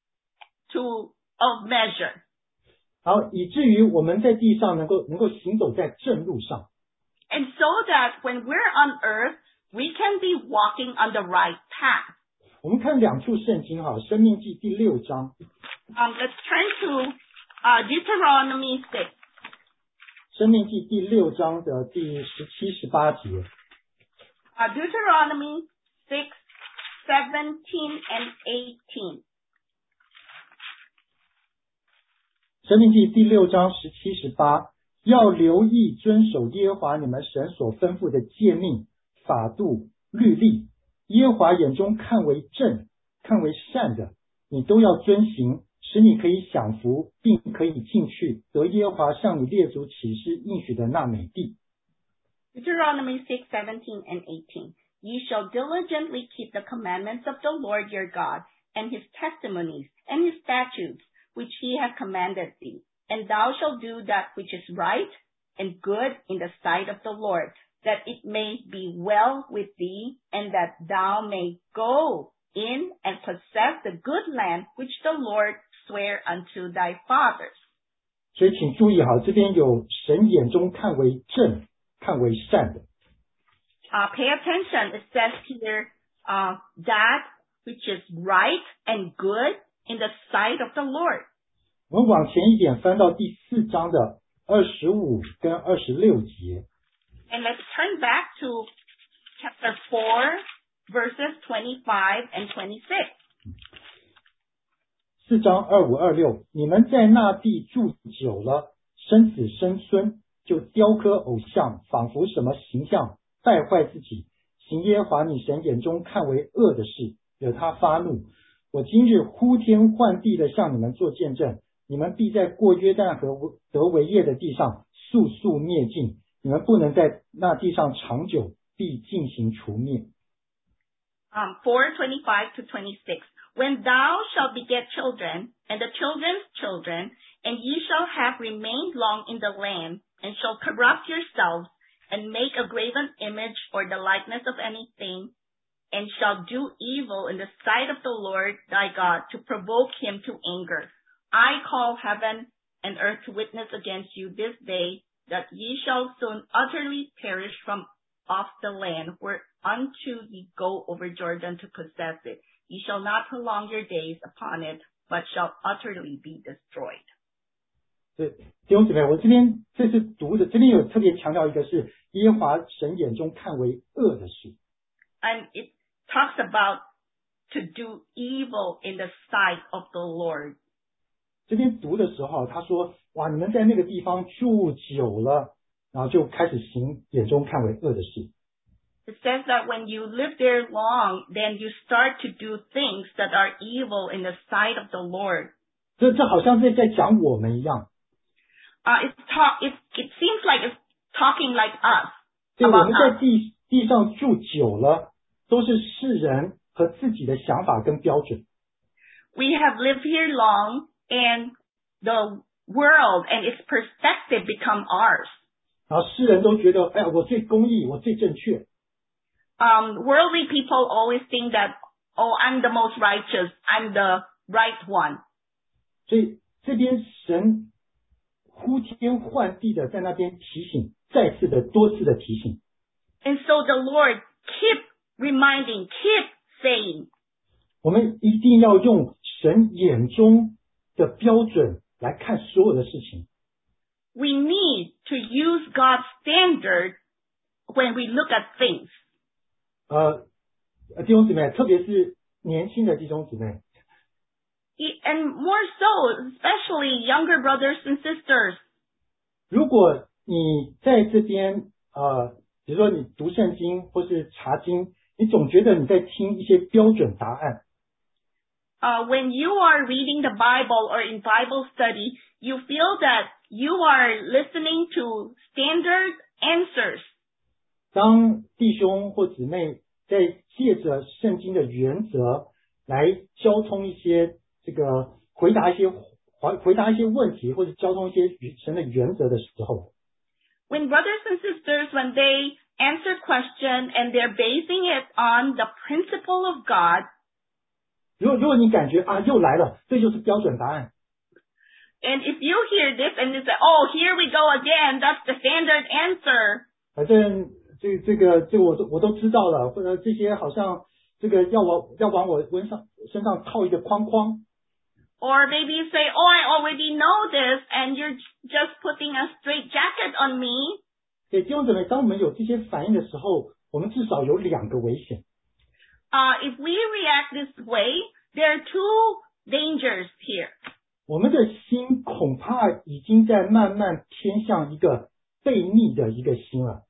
of measure. 好，以至于我们在地上能够行走在正路上。 And so that when we're on earth, we can be walking on the right path. 我们看两处圣经申命记第6章。 Let's turn to Deuteronomy 6. 申命记第6章的第17、18节。 Deuteronomy 6, 17 and 18. 申命记第6章17、18，要留意遵守耶和华你们神所吩咐的诫命、法度、律例，耶和华眼中看为正、看为善的，你都要遵行，使你可以享福，并可以进去得耶和华向你列祖起誓应许的那美地。 Deuteronomy 6, 17 and 18. Ye shall diligently keep the commandments of the Lord your God, and his testimonies, and his statutes, which he hath commanded thee. And thou shalt do that which is right and good in the sight of the Lord, that it may be well with thee, and that thou may go in and possess the good land which the Lord sware unto thy fathers. 所以请注意这边有神眼中看为正、看为善的。 Pay attention. It says here, that which is right and good in the sight of the Lord. 我们往前一点翻到第4章的25跟26节。 And let's turn back to chapter 4, verses 25 and 26. 4章25、26，你们在那地住久了，生子生孙，就雕刻偶像，仿佛什么形象， 败坏自己，行耶和华你神眼中看为恶的事，惹他发怒。我今日呼天唤地的向你们做见证，你们必在过约旦河得为业的地上速速灭尽，你们不能在那地上长久，必进行除灭。 4:25 to 26. When thou shalt beget children, and the children's children, and ye shall have remained long in the land, and shall corrupt yourselves, and make a graven image or the likeness of anything, and shall do evil in the sight of the Lord thy God, to provoke him to anger. I call heaven and earth to witness against you this day, that ye shall soon utterly perish from off the land, whereunto ye go over Jordan to possess it. Ye shall not prolong your days upon it, but shall utterly be destroyed. 对，弟兄姊妹，我这边这是读的，这边有特别强调一个是耶和华神眼中看为恶的事。 And it talks about to do evil in the sight of the Lord. 这边读的时候，他说：“哇，你们在那个地方住久了，然后就开始行眼中看为恶的事。” It says that when you live there long, then you start to do things that are evil in the sight of the Lord. 这好像是在讲我们一样。 It seems like it's talking like us. 对，我们在地上住久了，都是世人和自己的想法跟标准。 We have lived here long, and the world and its perspective become ours. 然后世人都觉得，哎，我最公义，我最正确。 Worldly people always think that, oh, I'm the most righteous, I'm the right one. 所以这边神呼天唤地的在那边提醒，再次的多次的提醒。 And so the Lord keep reminding, keep saying. 我们一定要用神眼中的标准来看所有的事情。 We need to use God's standard when we look at things. 弟兄姊妹，特别是年轻的弟兄姊妹。 And more so, especially younger brothers and sisters. 如果你在这边比如说你读圣经或是查经，你总觉得你在听一些标准答案。 When you are reading the Bible or in Bible study, you feel that you are listening to standard answers. 当弟兄或姊妹在借着圣经的原则来交通一些回答一些问题，或者交通一些神的原则的时候。 When brothers and sisters, when they answer question and they're basing it on the principle of God. 如果你感觉又来了，这就是标准答案。 And if you hear this and you say, oh, here we go again, that's the standard answer. 反正这个我都知道了，或者这些好像要往我身上套一个框框。 Or maybe you say, oh, I already know this, and you're just putting a straight jacket on me. 对，弟兄姊妹，当我们有这些反应的时候，我们至少有两个危险。 If we react this way, there are two dangers here. 我们的心恐怕已经在慢慢偏向一个悖逆的一个心了。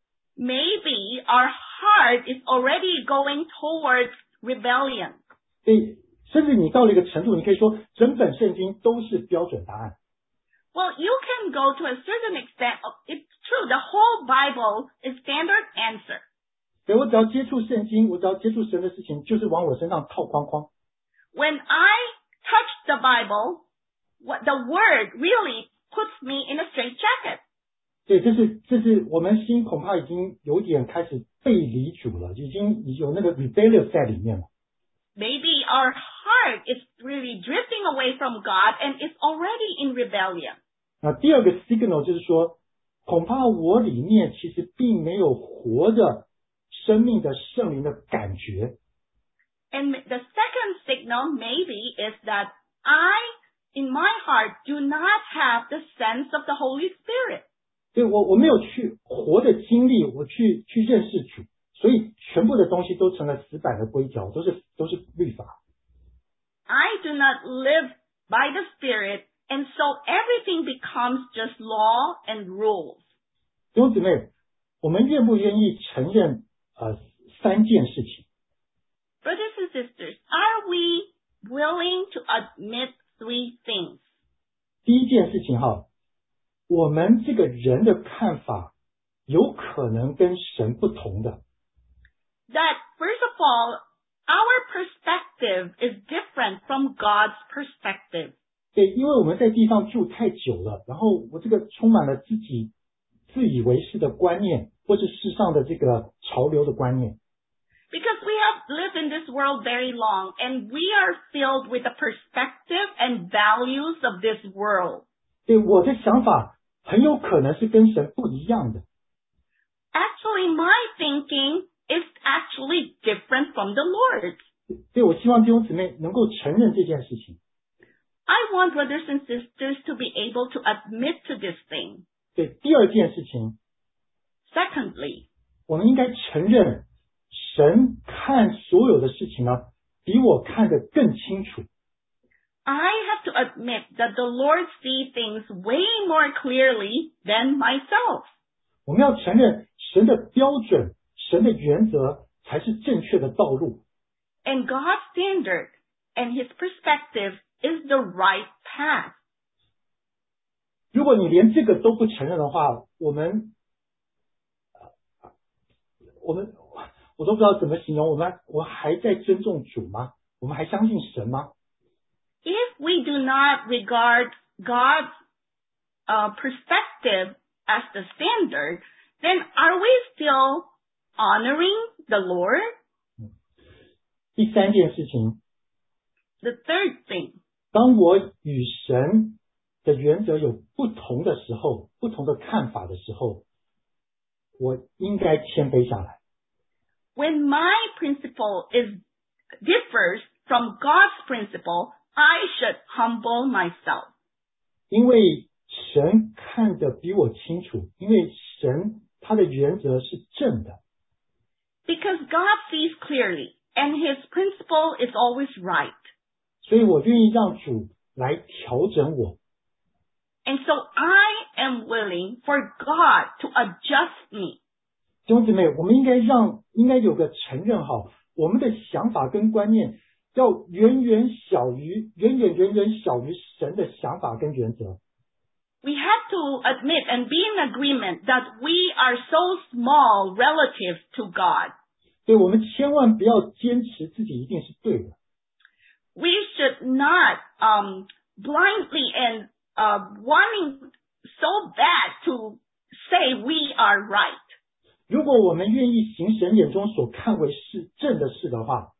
Maybe our heart is already going towards rebellion. 对，甚至你到了一个程度，你可以说整本圣经都是标准答案。 Well, you can go to a certain extent. It's true, the whole Bible is standard answer. 对，我只要接触圣经，我只要接触神的事情，就是往我身上套框框。 When I touch the Bible, the word really puts me in a straitjacket. 对，这是我们心恐怕已经有点开始背离主了，已经有那个 rebellion 在里面了。 Maybe our heart is really drifting away from God and is already in rebellion. 那第二个 signal 就是说，恐怕我里面其实并没有活着生命的圣灵的感觉。 And the second signal maybe is that I, in my heart, do not have the sense of the Holy Spirit. 对，我没有去活的经历，我去认识主，所以全部的东西都成了死板的规条，都是律法。 I do not live by the Spirit, and so everything becomes just law and rules. 弟兄姊妹， 我们愿不愿意承认三件事情？ Brothers and sisters, are we willing to admit 3 things? 第一件事情哈，我们这个人的看法有可能跟神不同的。 That first of all, our perspective is different from God's perspective. 对，因为我们在地上住太久了，然后我这个充满了自己自以为是的观念，或是世上的这个潮流的观念。 Because we have lived in this world very long, and we are filled with the perspective and values of this world. 对，我的想法很有可能是跟神不一样的。 Actually, my thinking is actually different from the Lord's. 对，我希望弟兄姊妹能够承认这件事情。 I want brothers and sisters to be able to admit to this thing. 对，第二件事情， Secondly, 我们应该承认神看所有的事情呢，比我看得更清楚。 I have to admit that the Lord sees things way more clearly than myself. 我们要承认神的标准、神的原则才是正确的道路。 And God's standard and His perspective is the right path. 如果你连这个都不承认的话，我都不知道怎么形容。我还在尊重主吗？我们还相信神吗？ If we do not regard God's perspective as the standard, then are we still honoring the Lord? 第三件事情， The third thing, 当我与神的原则有不同的时候，不同的看法的时候，我应该谦卑下来。 when my principle differs from God's principle, I should humble myself. 因为神看得比我清楚，因为神他的原则是正的。 Because God sees clearly, and His principle is always right. 所以我愿意让主来调整我。 And so I am willing for God to adjust me. 弟兄姊妹，我们应该有个承认哈，我们的想法跟观念要远远小于神的想法跟原则。 We have to admit and be in agreement that we are so small relative to God. 所以我们千万不要坚持自己一定是对的。 We should not blindly and wanting so bad to say we are right. 如果我们愿意行神眼中所看为是正的事的话，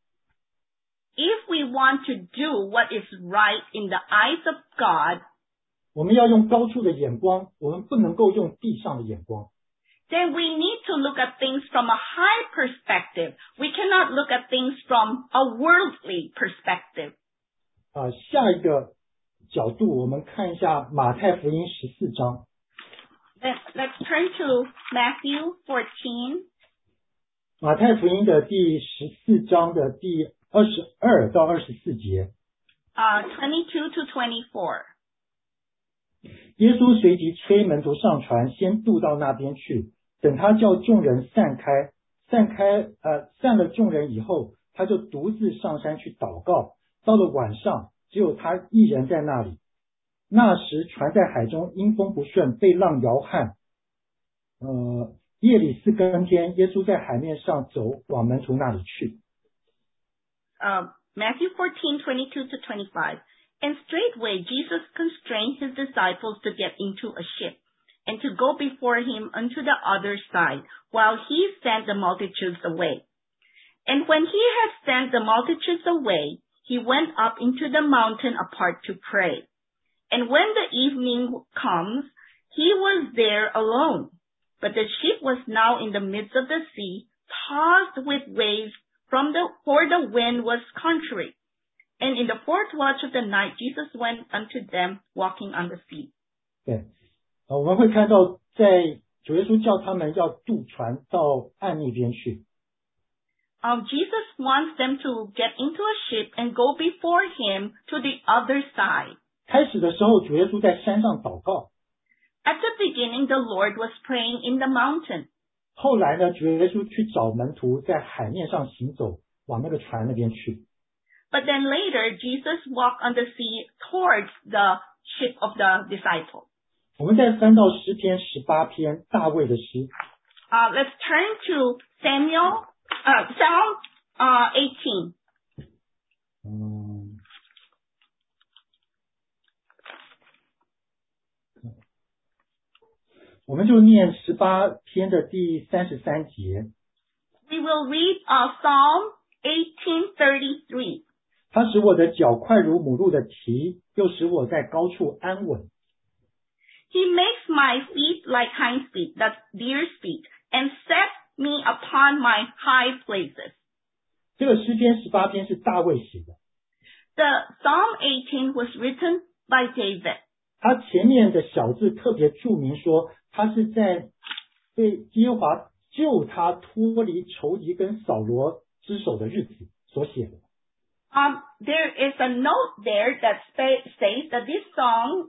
If we want to do what is right in the eyes of God, 我们要用高处的眼光，我们不能够用地上的眼光。 then we need to look at things from a high perspective. We cannot look at things from a worldly perspective. 下一个角度，我们看一下马太福音14章。 Let's turn to Matthew 14. 马太福音的第14章的第22到24节。 22 to 24. 耶稣随即催门徒上船，先渡到那边去。等他叫众人散了众人以后，他就独自上山去祷告。到了晚上，只有他一人在那里。那时船在海中因风不顺，被浪摇撼。夜里4更天，耶稣在海面上走，往门徒那里去。 Matthew 14:22 to 25. And straightway Jesus constrained his disciples to get into a ship, and to go before him unto the other side, while he sent the multitudes away. And when he had sent the multitudes away, he went up into the mountain apart to pray. And when the evening comes, he was there alone. But the ship was now in the midst of the sea, tossed with waves, for the wind was contrary. And in the fourth watch of the night, Jesus went unto them, walking on the sea. 对，我们会看到，在主耶稣叫他们要渡船到岸那边去。 Jesus wants them to get into a ship and go before him to the other side. 开始的时候，主耶稣在山上祷告。 At the beginning, the Lord was praying in the mountain. 后来呢，主耶稣去找门徒在海面上行走，往那个船那边去。 But then later, Jesus walked on the sea towards the ship of the disciples. 我们再翻到诗篇18篇，大卫的诗。 Let's turn to Psalm 18. 我们就念18篇的第33节。 We will read Psalm 18:33. 他使我的脚快如母鹿的蹄，又使我在高处安稳。 He makes my feet like hinds feet, that's deer's feet, and sets me upon my high places. 这个诗篇18篇是大卫写的。 The Psalm 18 was written by David. 他前面的小字特别注明说，他是在被耶和华救他脱离仇敌跟扫罗之手的日子所写的。 There is a note there that says that this song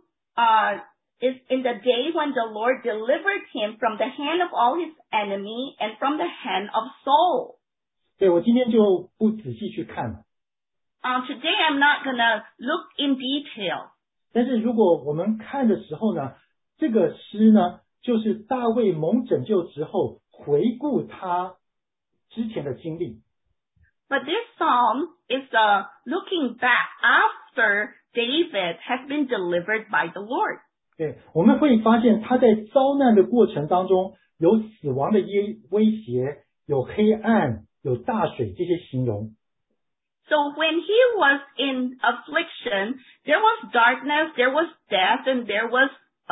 is in the day when the Lord delivered him from the hand of all his enemy and from the hand of Saul. 对，我今天就不仔细去看了。 Today I'm not gonna look in detail. 但是如果我们看的时候呢，这个诗呢，就是大卫蒙拯救之后回顾他之前的经历。 But this psalm is looking back after David has been delivered by the Lord. 对，我们会发现他在遭难的过程当中，有死亡的威胁，有黑暗，有大水这些形容。 So when he was in affliction, there was darkness, there was death, and there was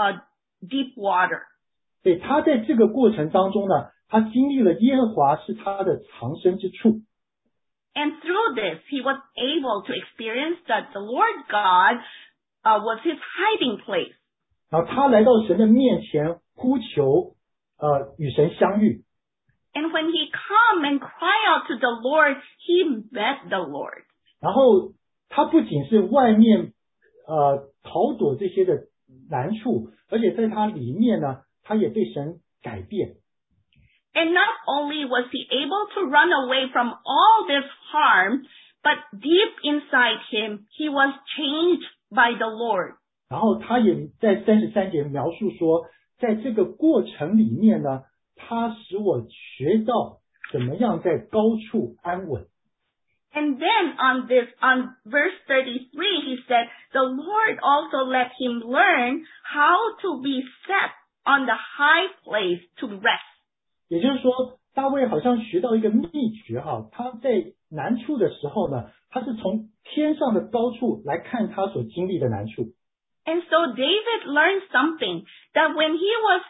deep water. 对，他在这个过程当中呢，他经历了耶和华是他的藏身之处。 And through this, he was able to experience that the Lord God was his hiding place. 然后他来到神的面前呼求，与神相遇。 And when he come and cry out to the Lord, he met the Lord. 然后他不仅是外面逃躲这些的难处，而且在他里面呢，他也被神改变。 And not only was he able to run away from all this harm, but deep inside him, he was changed by the Lord. 然后他也在33节描述说，在这个过程里面呢，他使我学到怎么样在高处安稳。 And then on verse 33, he said, the Lord also let him learn how to be set on the high place to rest. 也就是说，大卫好像学到一个秘诀哈，他在难处的时候呢，他是从天上的高处来看他所经历的难处。 And so David learned something that when he was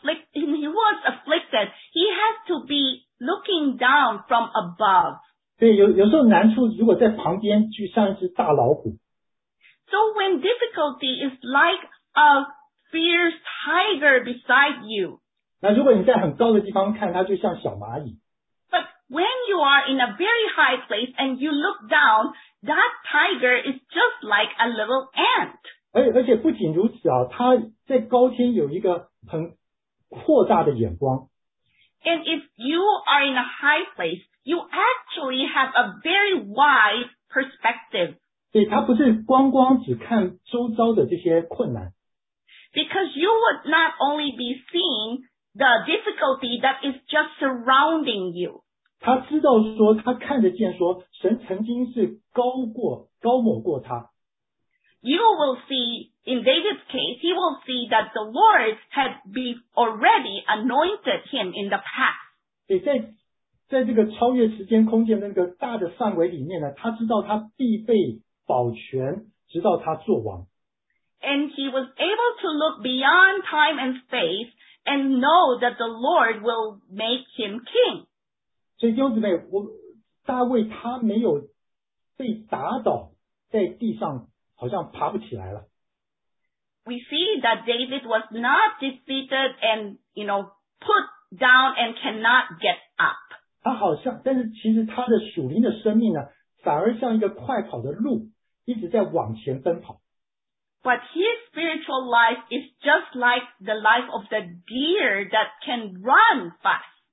afflicted, he has to be looking down from above. 对，有时候难处如果在旁边，就像一只大老虎。 So when difficulty is like a fierce tiger beside you. 那如果你在很高的地方看，它就像小蚂蚁。 But when you are in a very high place and you look down, that tiger is just like a little ant. 而且不仅如此啊，它在高天有一个很扩大的眼光。 And if you are in a high place, you actually have a very wide perspective. 所以它不是光只看周遭的这些困难。 Because you would not only be seeing the difficulty that is just surrounding you. 他知道说，他看得见说，神曾经是高抹过他。 You will see, in David's case, he will see that the Lord had already anointed him in the past. 对，在这个超越时间空间的那个大的范围里面呢，他知道他必被保全，直到他做王。 And he was able to look beyond time and space and know that the Lord will make him king. 所以弟兄姊妹，大卫他没有被打倒在地上，好像爬不起来了。 We see that David was not defeated and, put down and cannot get up. 他好像，但是其实他的属灵的生命呢，反而像一个快跑的鹿，一直在往前奔跑。 But his spiritual life is just like the life of the deer that can run fast.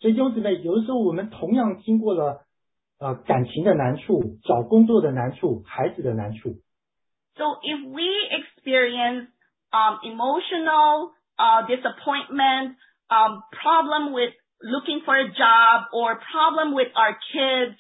所以弟兄姊妹，有的时候我们同样经过了感情的难处、找工作的难处、孩子的难处。 So if we experience emotional disappointment, problem with looking for a job, or problem with our kids,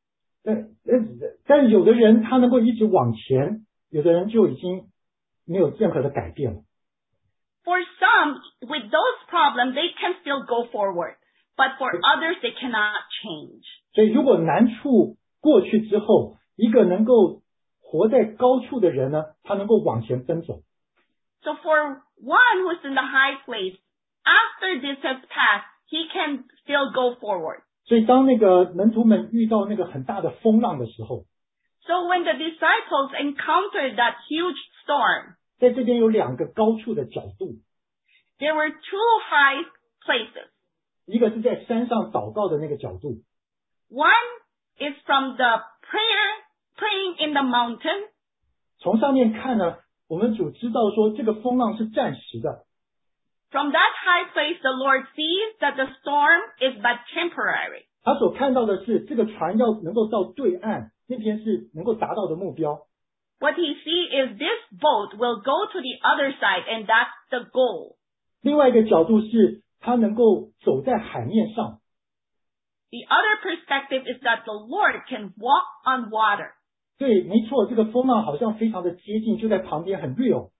但有的人他能够一直往前，有的人就已经没有任何的改变了。 for some, with those problems, they can still go forward. But for others, they cannot change. 所以如果难处过去之后，一个能够活在高处的人呢，他能够往前奔走。 So for one who's in the high place, after this has passed, he can still go forward. 所以当那个门徒们遇到那个很大的风浪的时候， So when the disciples encountered that huge storm, 在这边有两个高处的角度， there were two high places. 一个是在山上祷告的那个角度， One is from the praying in the mountain. 从上面看呢，我们主知道说这个风浪是暂时的。 From that high place, the Lord sees that the storm is but temporary. 他所看到的是这个船要能够到对岸，那边是能够达到的目标。 What he sees is this boat will go to the other side, and that's the goal. 另外一个角度是他能够走在海面上。 The other perspective is that the Lord can walk on water. 对，没错，这个风浪好像非常的接近，就在旁边，很 real。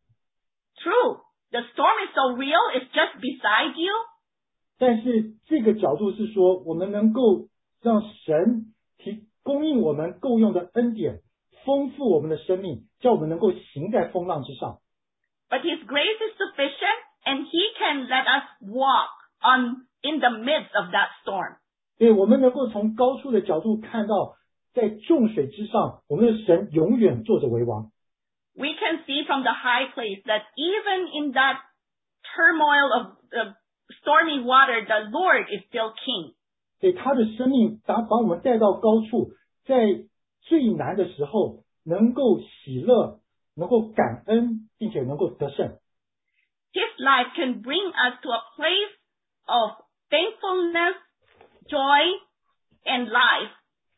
True, the storm is so real, it's just beside you. 但是这个角度是说，我们能够让神供应我们够用的恩典，丰富我们的生命，叫我们能够行在风浪之上。 But his grace is sufficient, and he can let us walk in the midst of that storm. 对，我们能够从高处的角度看到，在众水之上，我们的神永远坐着为王。 We can see from the high place that even in that turmoil of the stormy water, the Lord is still king. 对，他的生命把我们带到高处，在最难的时候能够喜乐，能够感恩，并且能够得胜。 His life can bring us to a place of thankfulness, joy, and life.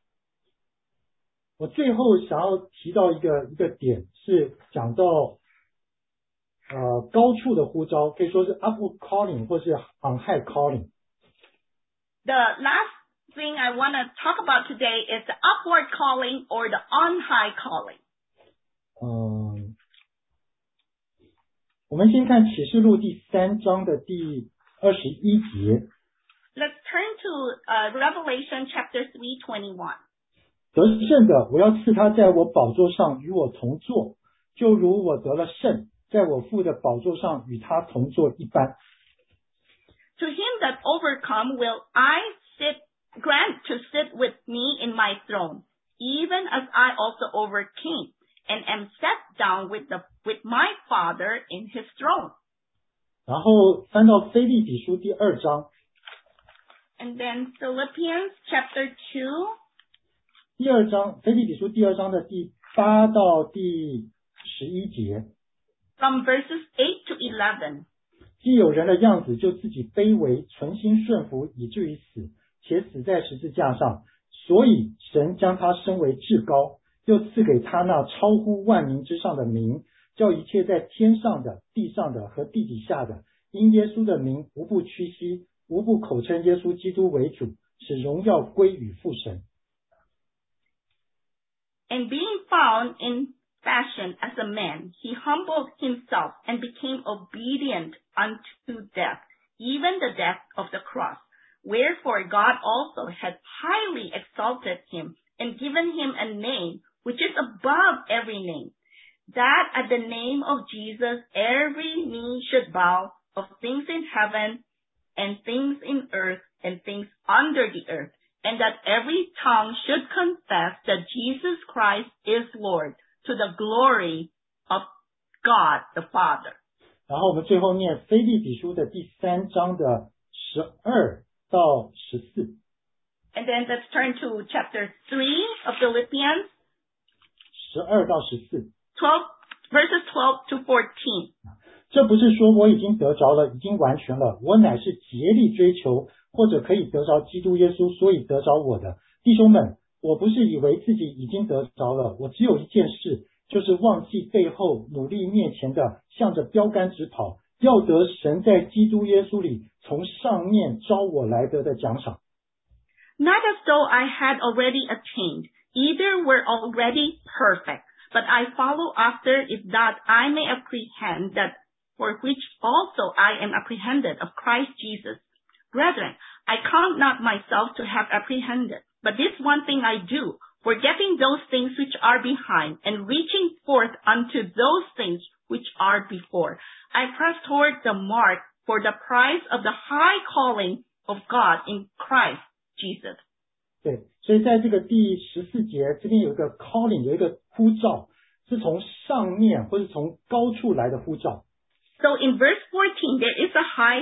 我最后想要提到一个点，是讲到高处的呼召，可以说是 upward calling 或是 on high calling。 The last thing I want to talk about today is the upward calling or the on high calling. 我们先看启示录第3章的第21节。 Let's turn to Revelation chapter 3:21. 得胜的，我要赐他在我宝座上与我同坐，就如我得了胜，在我父的宝座上与他同坐一般。 To him that overcome will I grant to sit with me in my throne, even as I also overcame, and am set down with my Father in his throne. 然后翻到腓立比书第2章。 And then Philippians chapter 2. 第2章，腓立比书第2章的第8到第11节。 From verses 8 to 11. 既有人的样子，就自己卑微，存心顺服，以至于死，且死在十字架上。所以神将他升为至高，又赐给他那超乎万民之上的名，叫一切在天上的、地上的和地底下的，因耶稣的名无不屈膝，无不口称耶稣基督为主，使荣耀归于父神。 And being found in fashion as a man, he humbled himself and became obedient unto death, even the death of the cross. Wherefore God also has highly exalted him and given him a name which is above every name, that at the name of Jesus every knee should bow, of things in heaven and things in earth and things under the earth, and that every tongue should confess that Jesus Christ is Lord, to the glory of God the Father. 然后我们最后念腓立比书的第3章的12到14。 And then let's turn to chapter 3 of Philippians, 12到14。 verses 12 to 14. 这不是说我已经得着了，已经完全了，我乃是竭力追求， 或者可以得着基督耶稣，所以得着我的。弟兄们，我不是以为自己已经得着了，我只有一件事，就是忘记背后，努力面前的，向着标杆直跑，要得神在基督耶稣里从上面招我来得的奖赏。 Not as though I had already attained, either were already perfect, but I follow after it that I may apprehend that for which also I am apprehended of Christ Jesus. Brethren, I count not myself to have apprehended, but this one thing I do, forgetting those things which are behind, and reaching forth unto those things which are before. I press toward the mark for the prize of the high calling of God in Christ Jesus. 对，所以在这个第14节这边有一个 calling， 有一个呼召，是从上面或是从高处来的呼召。 So in verse 14, there is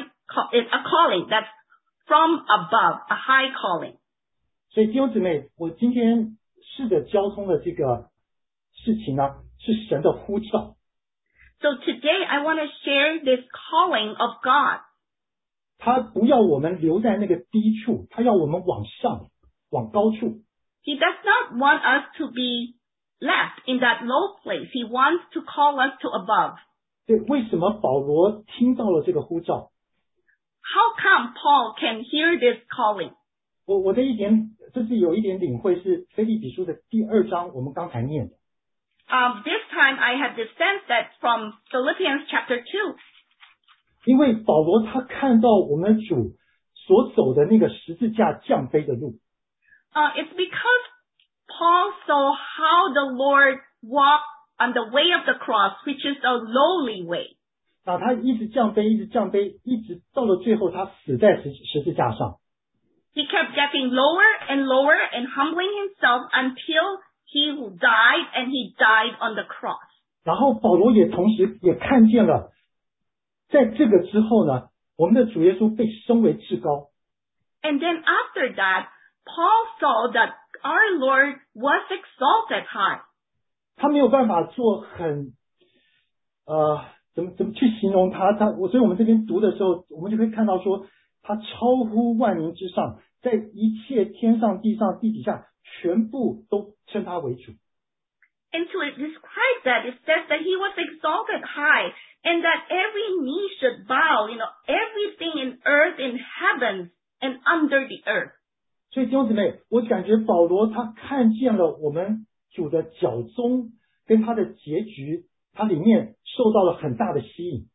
a calling that's from above, a high calling. 所以弟兄姊妹，我今天试着交通的这个事情呢，是神的呼召。 So today I want to share this calling of God. 他不要我们留在那个低处，他要我们往上，往高处。 He does not want us to be left in that low place. He wants to call us to above. 对，为什么保罗听到了这个呼召？ How come Paul can hear this calling? 我的这是有一点领会，是腓立比书的第2章，我们刚才念的。 This time I had this sense that from Philippians chapter 2. 因为保罗他看到我们主所走的那个十字架降卑的路。 It's because Paul saw how the Lord walked on the way of the cross, which is a lowly way. 他一直降卑，一直降卑，一直到了最后，他死在十字架上。 He kept getting lower and lower and humbling himself until he died, and he died on the cross. 然后保罗也同时也看见了，在这个之后呢，我们的主耶稣被升为至高。 And then after that, Paul saw that our Lord was exalted high. 他没有办法做很怎么去形容他，所以我们这边读的时候，我们就可以看到说，他超乎万民之上，在一切天上地上地底下，全部都称他为主。 And to describe that, it says that he was exalted high, and that every knee should bow, everything in earth, in heavens, and under the earth. 所以弟兄姊妹，我感觉保罗他看见了我们主的脚踪跟他的结局，他里面受到了很大的吸引。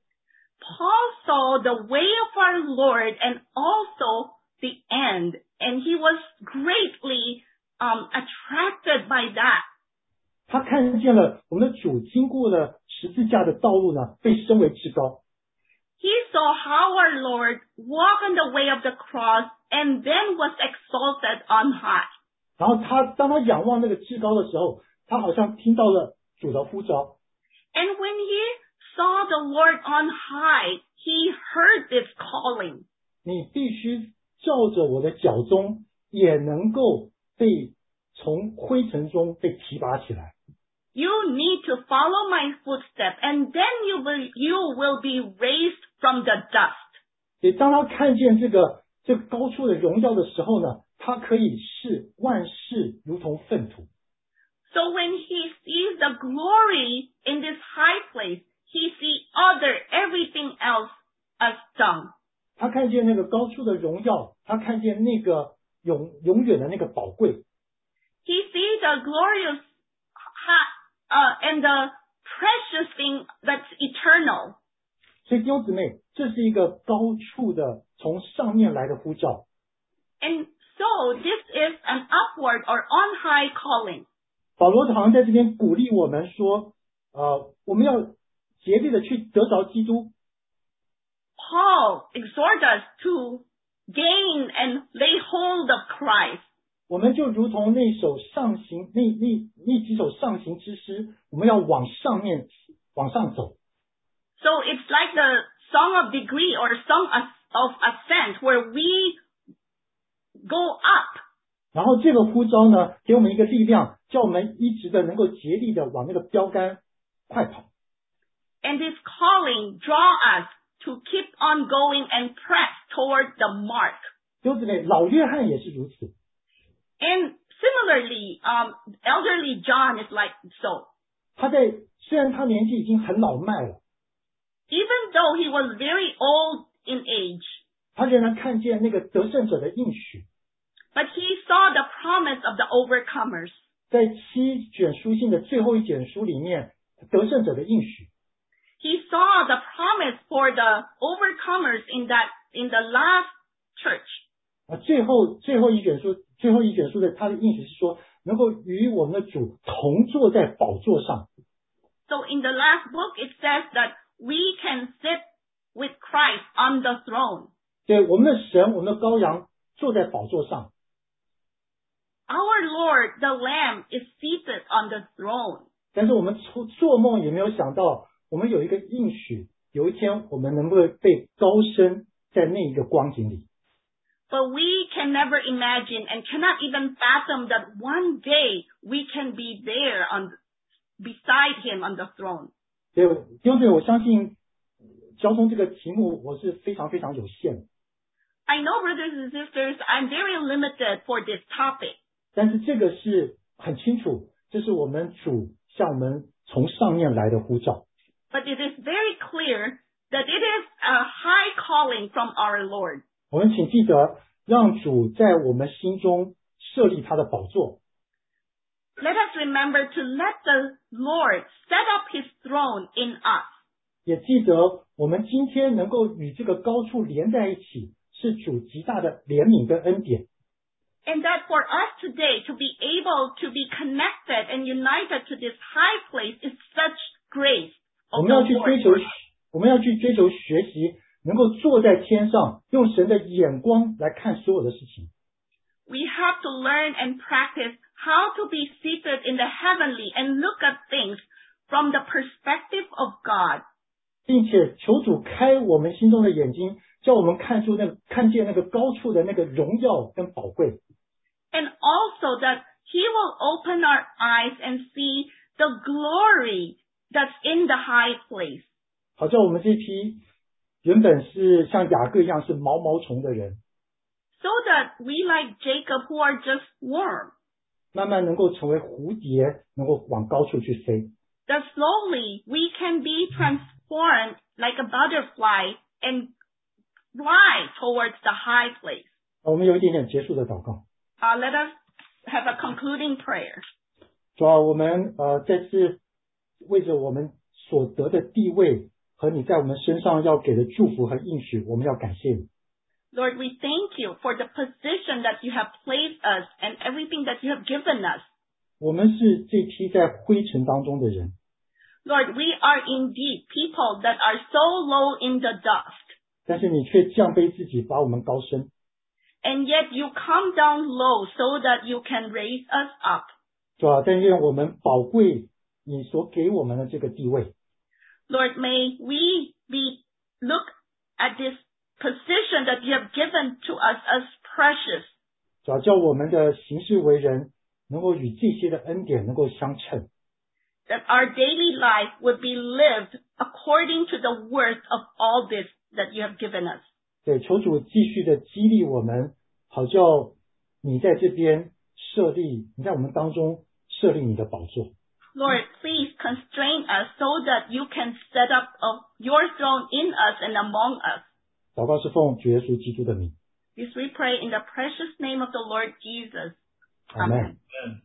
Paul saw the way of our Lord and also the end, and he was greatly attracted by that. 他看见了我们的主经过了十字架的道路呢，被升为至高。 He saw how our Lord walked on the way of the cross and then was exalted on high. 然后当他仰望那个至高的时候，他好像听到了主的呼召。 And when he saw the Lord on high, he heard this calling. 你必须照着我的脚踪，也能够被从灰尘中被提拔起来。 You need to follow my footsteps, and then you will be raised from the dust. 所以当他看见这个高处的荣耀的时候呢，他可以视万事如同粪土。 So when he sees the glory in this high place, he sees everything else as dung. 他看见那个高处的荣耀，他看见那个永远的那个宝贵。 He sees the glorious and the precious thing that's eternal. 所以弟兄姊妹，这是一个高处的从上面来的呼召。 And so this is an upward or on high calling. 保罗好像在这边鼓励我们说，我们要竭力的去得着基督。 Paul exhorts us to gain and lay hold of Christ. 我们就如同那几首上行之诗，我们要往上走。 So it's like the song of degree or song of ascent where we go up. 然后这个呼召呢，给我们一个力量，叫我们一直的能够竭力的往那个标杆快跑。 And this calling draw us to keep on going and press toward the mark. 弟兄姊妹，老约翰也是如此。 And similarly, elderly John is like so. 虽然他年纪已经很老迈了， Even though he was very old in age, 他仍然看见那个得胜者的应许。 but he saw the promise of the overcomers. 在7卷书信的最后一卷书里面，得胜者的应许。 He saw the promise for the overcomers in the last church. 最后一卷书的他的应许是说，能够与我们的主同坐在宝座上。 So in the last book it says that we can sit with Christ on the throne. 对，我们的神，我们的羔羊坐在宝座上。 Our Lord, the Lamb, is seated on the throne. 但是我们做梦也没有想到，我们有一个应许，有一天我们能够被高升在那一个光景里。 But we can never imagine and cannot even fathom that one day we can be there beside him on the throne. 对，弟兄姊妹，我相信交通这个题目我是非常非常有限的。 I know, brothers and sisters, I'm very limited for this topic. 但是这个是很清楚，这是我们主向我们从上面来的呼召。 But it is very clear that it is a high calling from our Lord. 我们请记得，让主在我们心中设立他的宝座。 Let us remember to let the Lord set up his throne in us. 也记得，我们今天能够与这个高处连在一起，是主极大的怜悯跟恩典。 And that for us today to be able to be connected and united to this high place is such grace. 我们要去追求学习，能够坐在天上，用神的眼光来看所有的事情。 We have to learn and practice how to be seated in the heavenly and look at things from the perspective of God. 并且求主开我们心中的眼睛，叫我们看见那个高处的那个荣耀跟宝贵。 And also that he will open our eyes and see the glory that's in the high place. 好像我们这批原本是像雅各一样是毛毛虫的人， So that we like Jacob who are just worms. 慢慢能够成为蝴蝶，能够往高处去飞。 That slowly we can be transformed like a butterfly and fly towards the high place. 我们有一点点结束的祷告。 Let us have a concluding prayer. 主啊，我们再次为着我们所得的地位和你在我们身上要给的祝福和应许，我们要感谢你。 Lord, we thank you for the position that you have placed us and everything that you have given us. 我们是这批在灰尘当中的人， Lord, we are indeed people that are so low in the dust. 但是你却降卑自己，把我们高升。 And yet you come down low so that you can raise us up. 主啊，但愿我们宝贵你所给我们的这个地位。 Lord, may we look at this position that you have given to us as precious. 主啊，叫我们的行事为人能够与这些的恩典能够相称。 That our daily life would be lived according to the worth of all this that you have given us. 对，求主继续的激励我们，好叫你在这边你在我们当中设立你的宝座。 Lord, please constrain us so that you can set up your throne in us and among us. 祷告是奉主耶稣基督的名。 This we pray in the precious name of the Lord Jesus. Amen.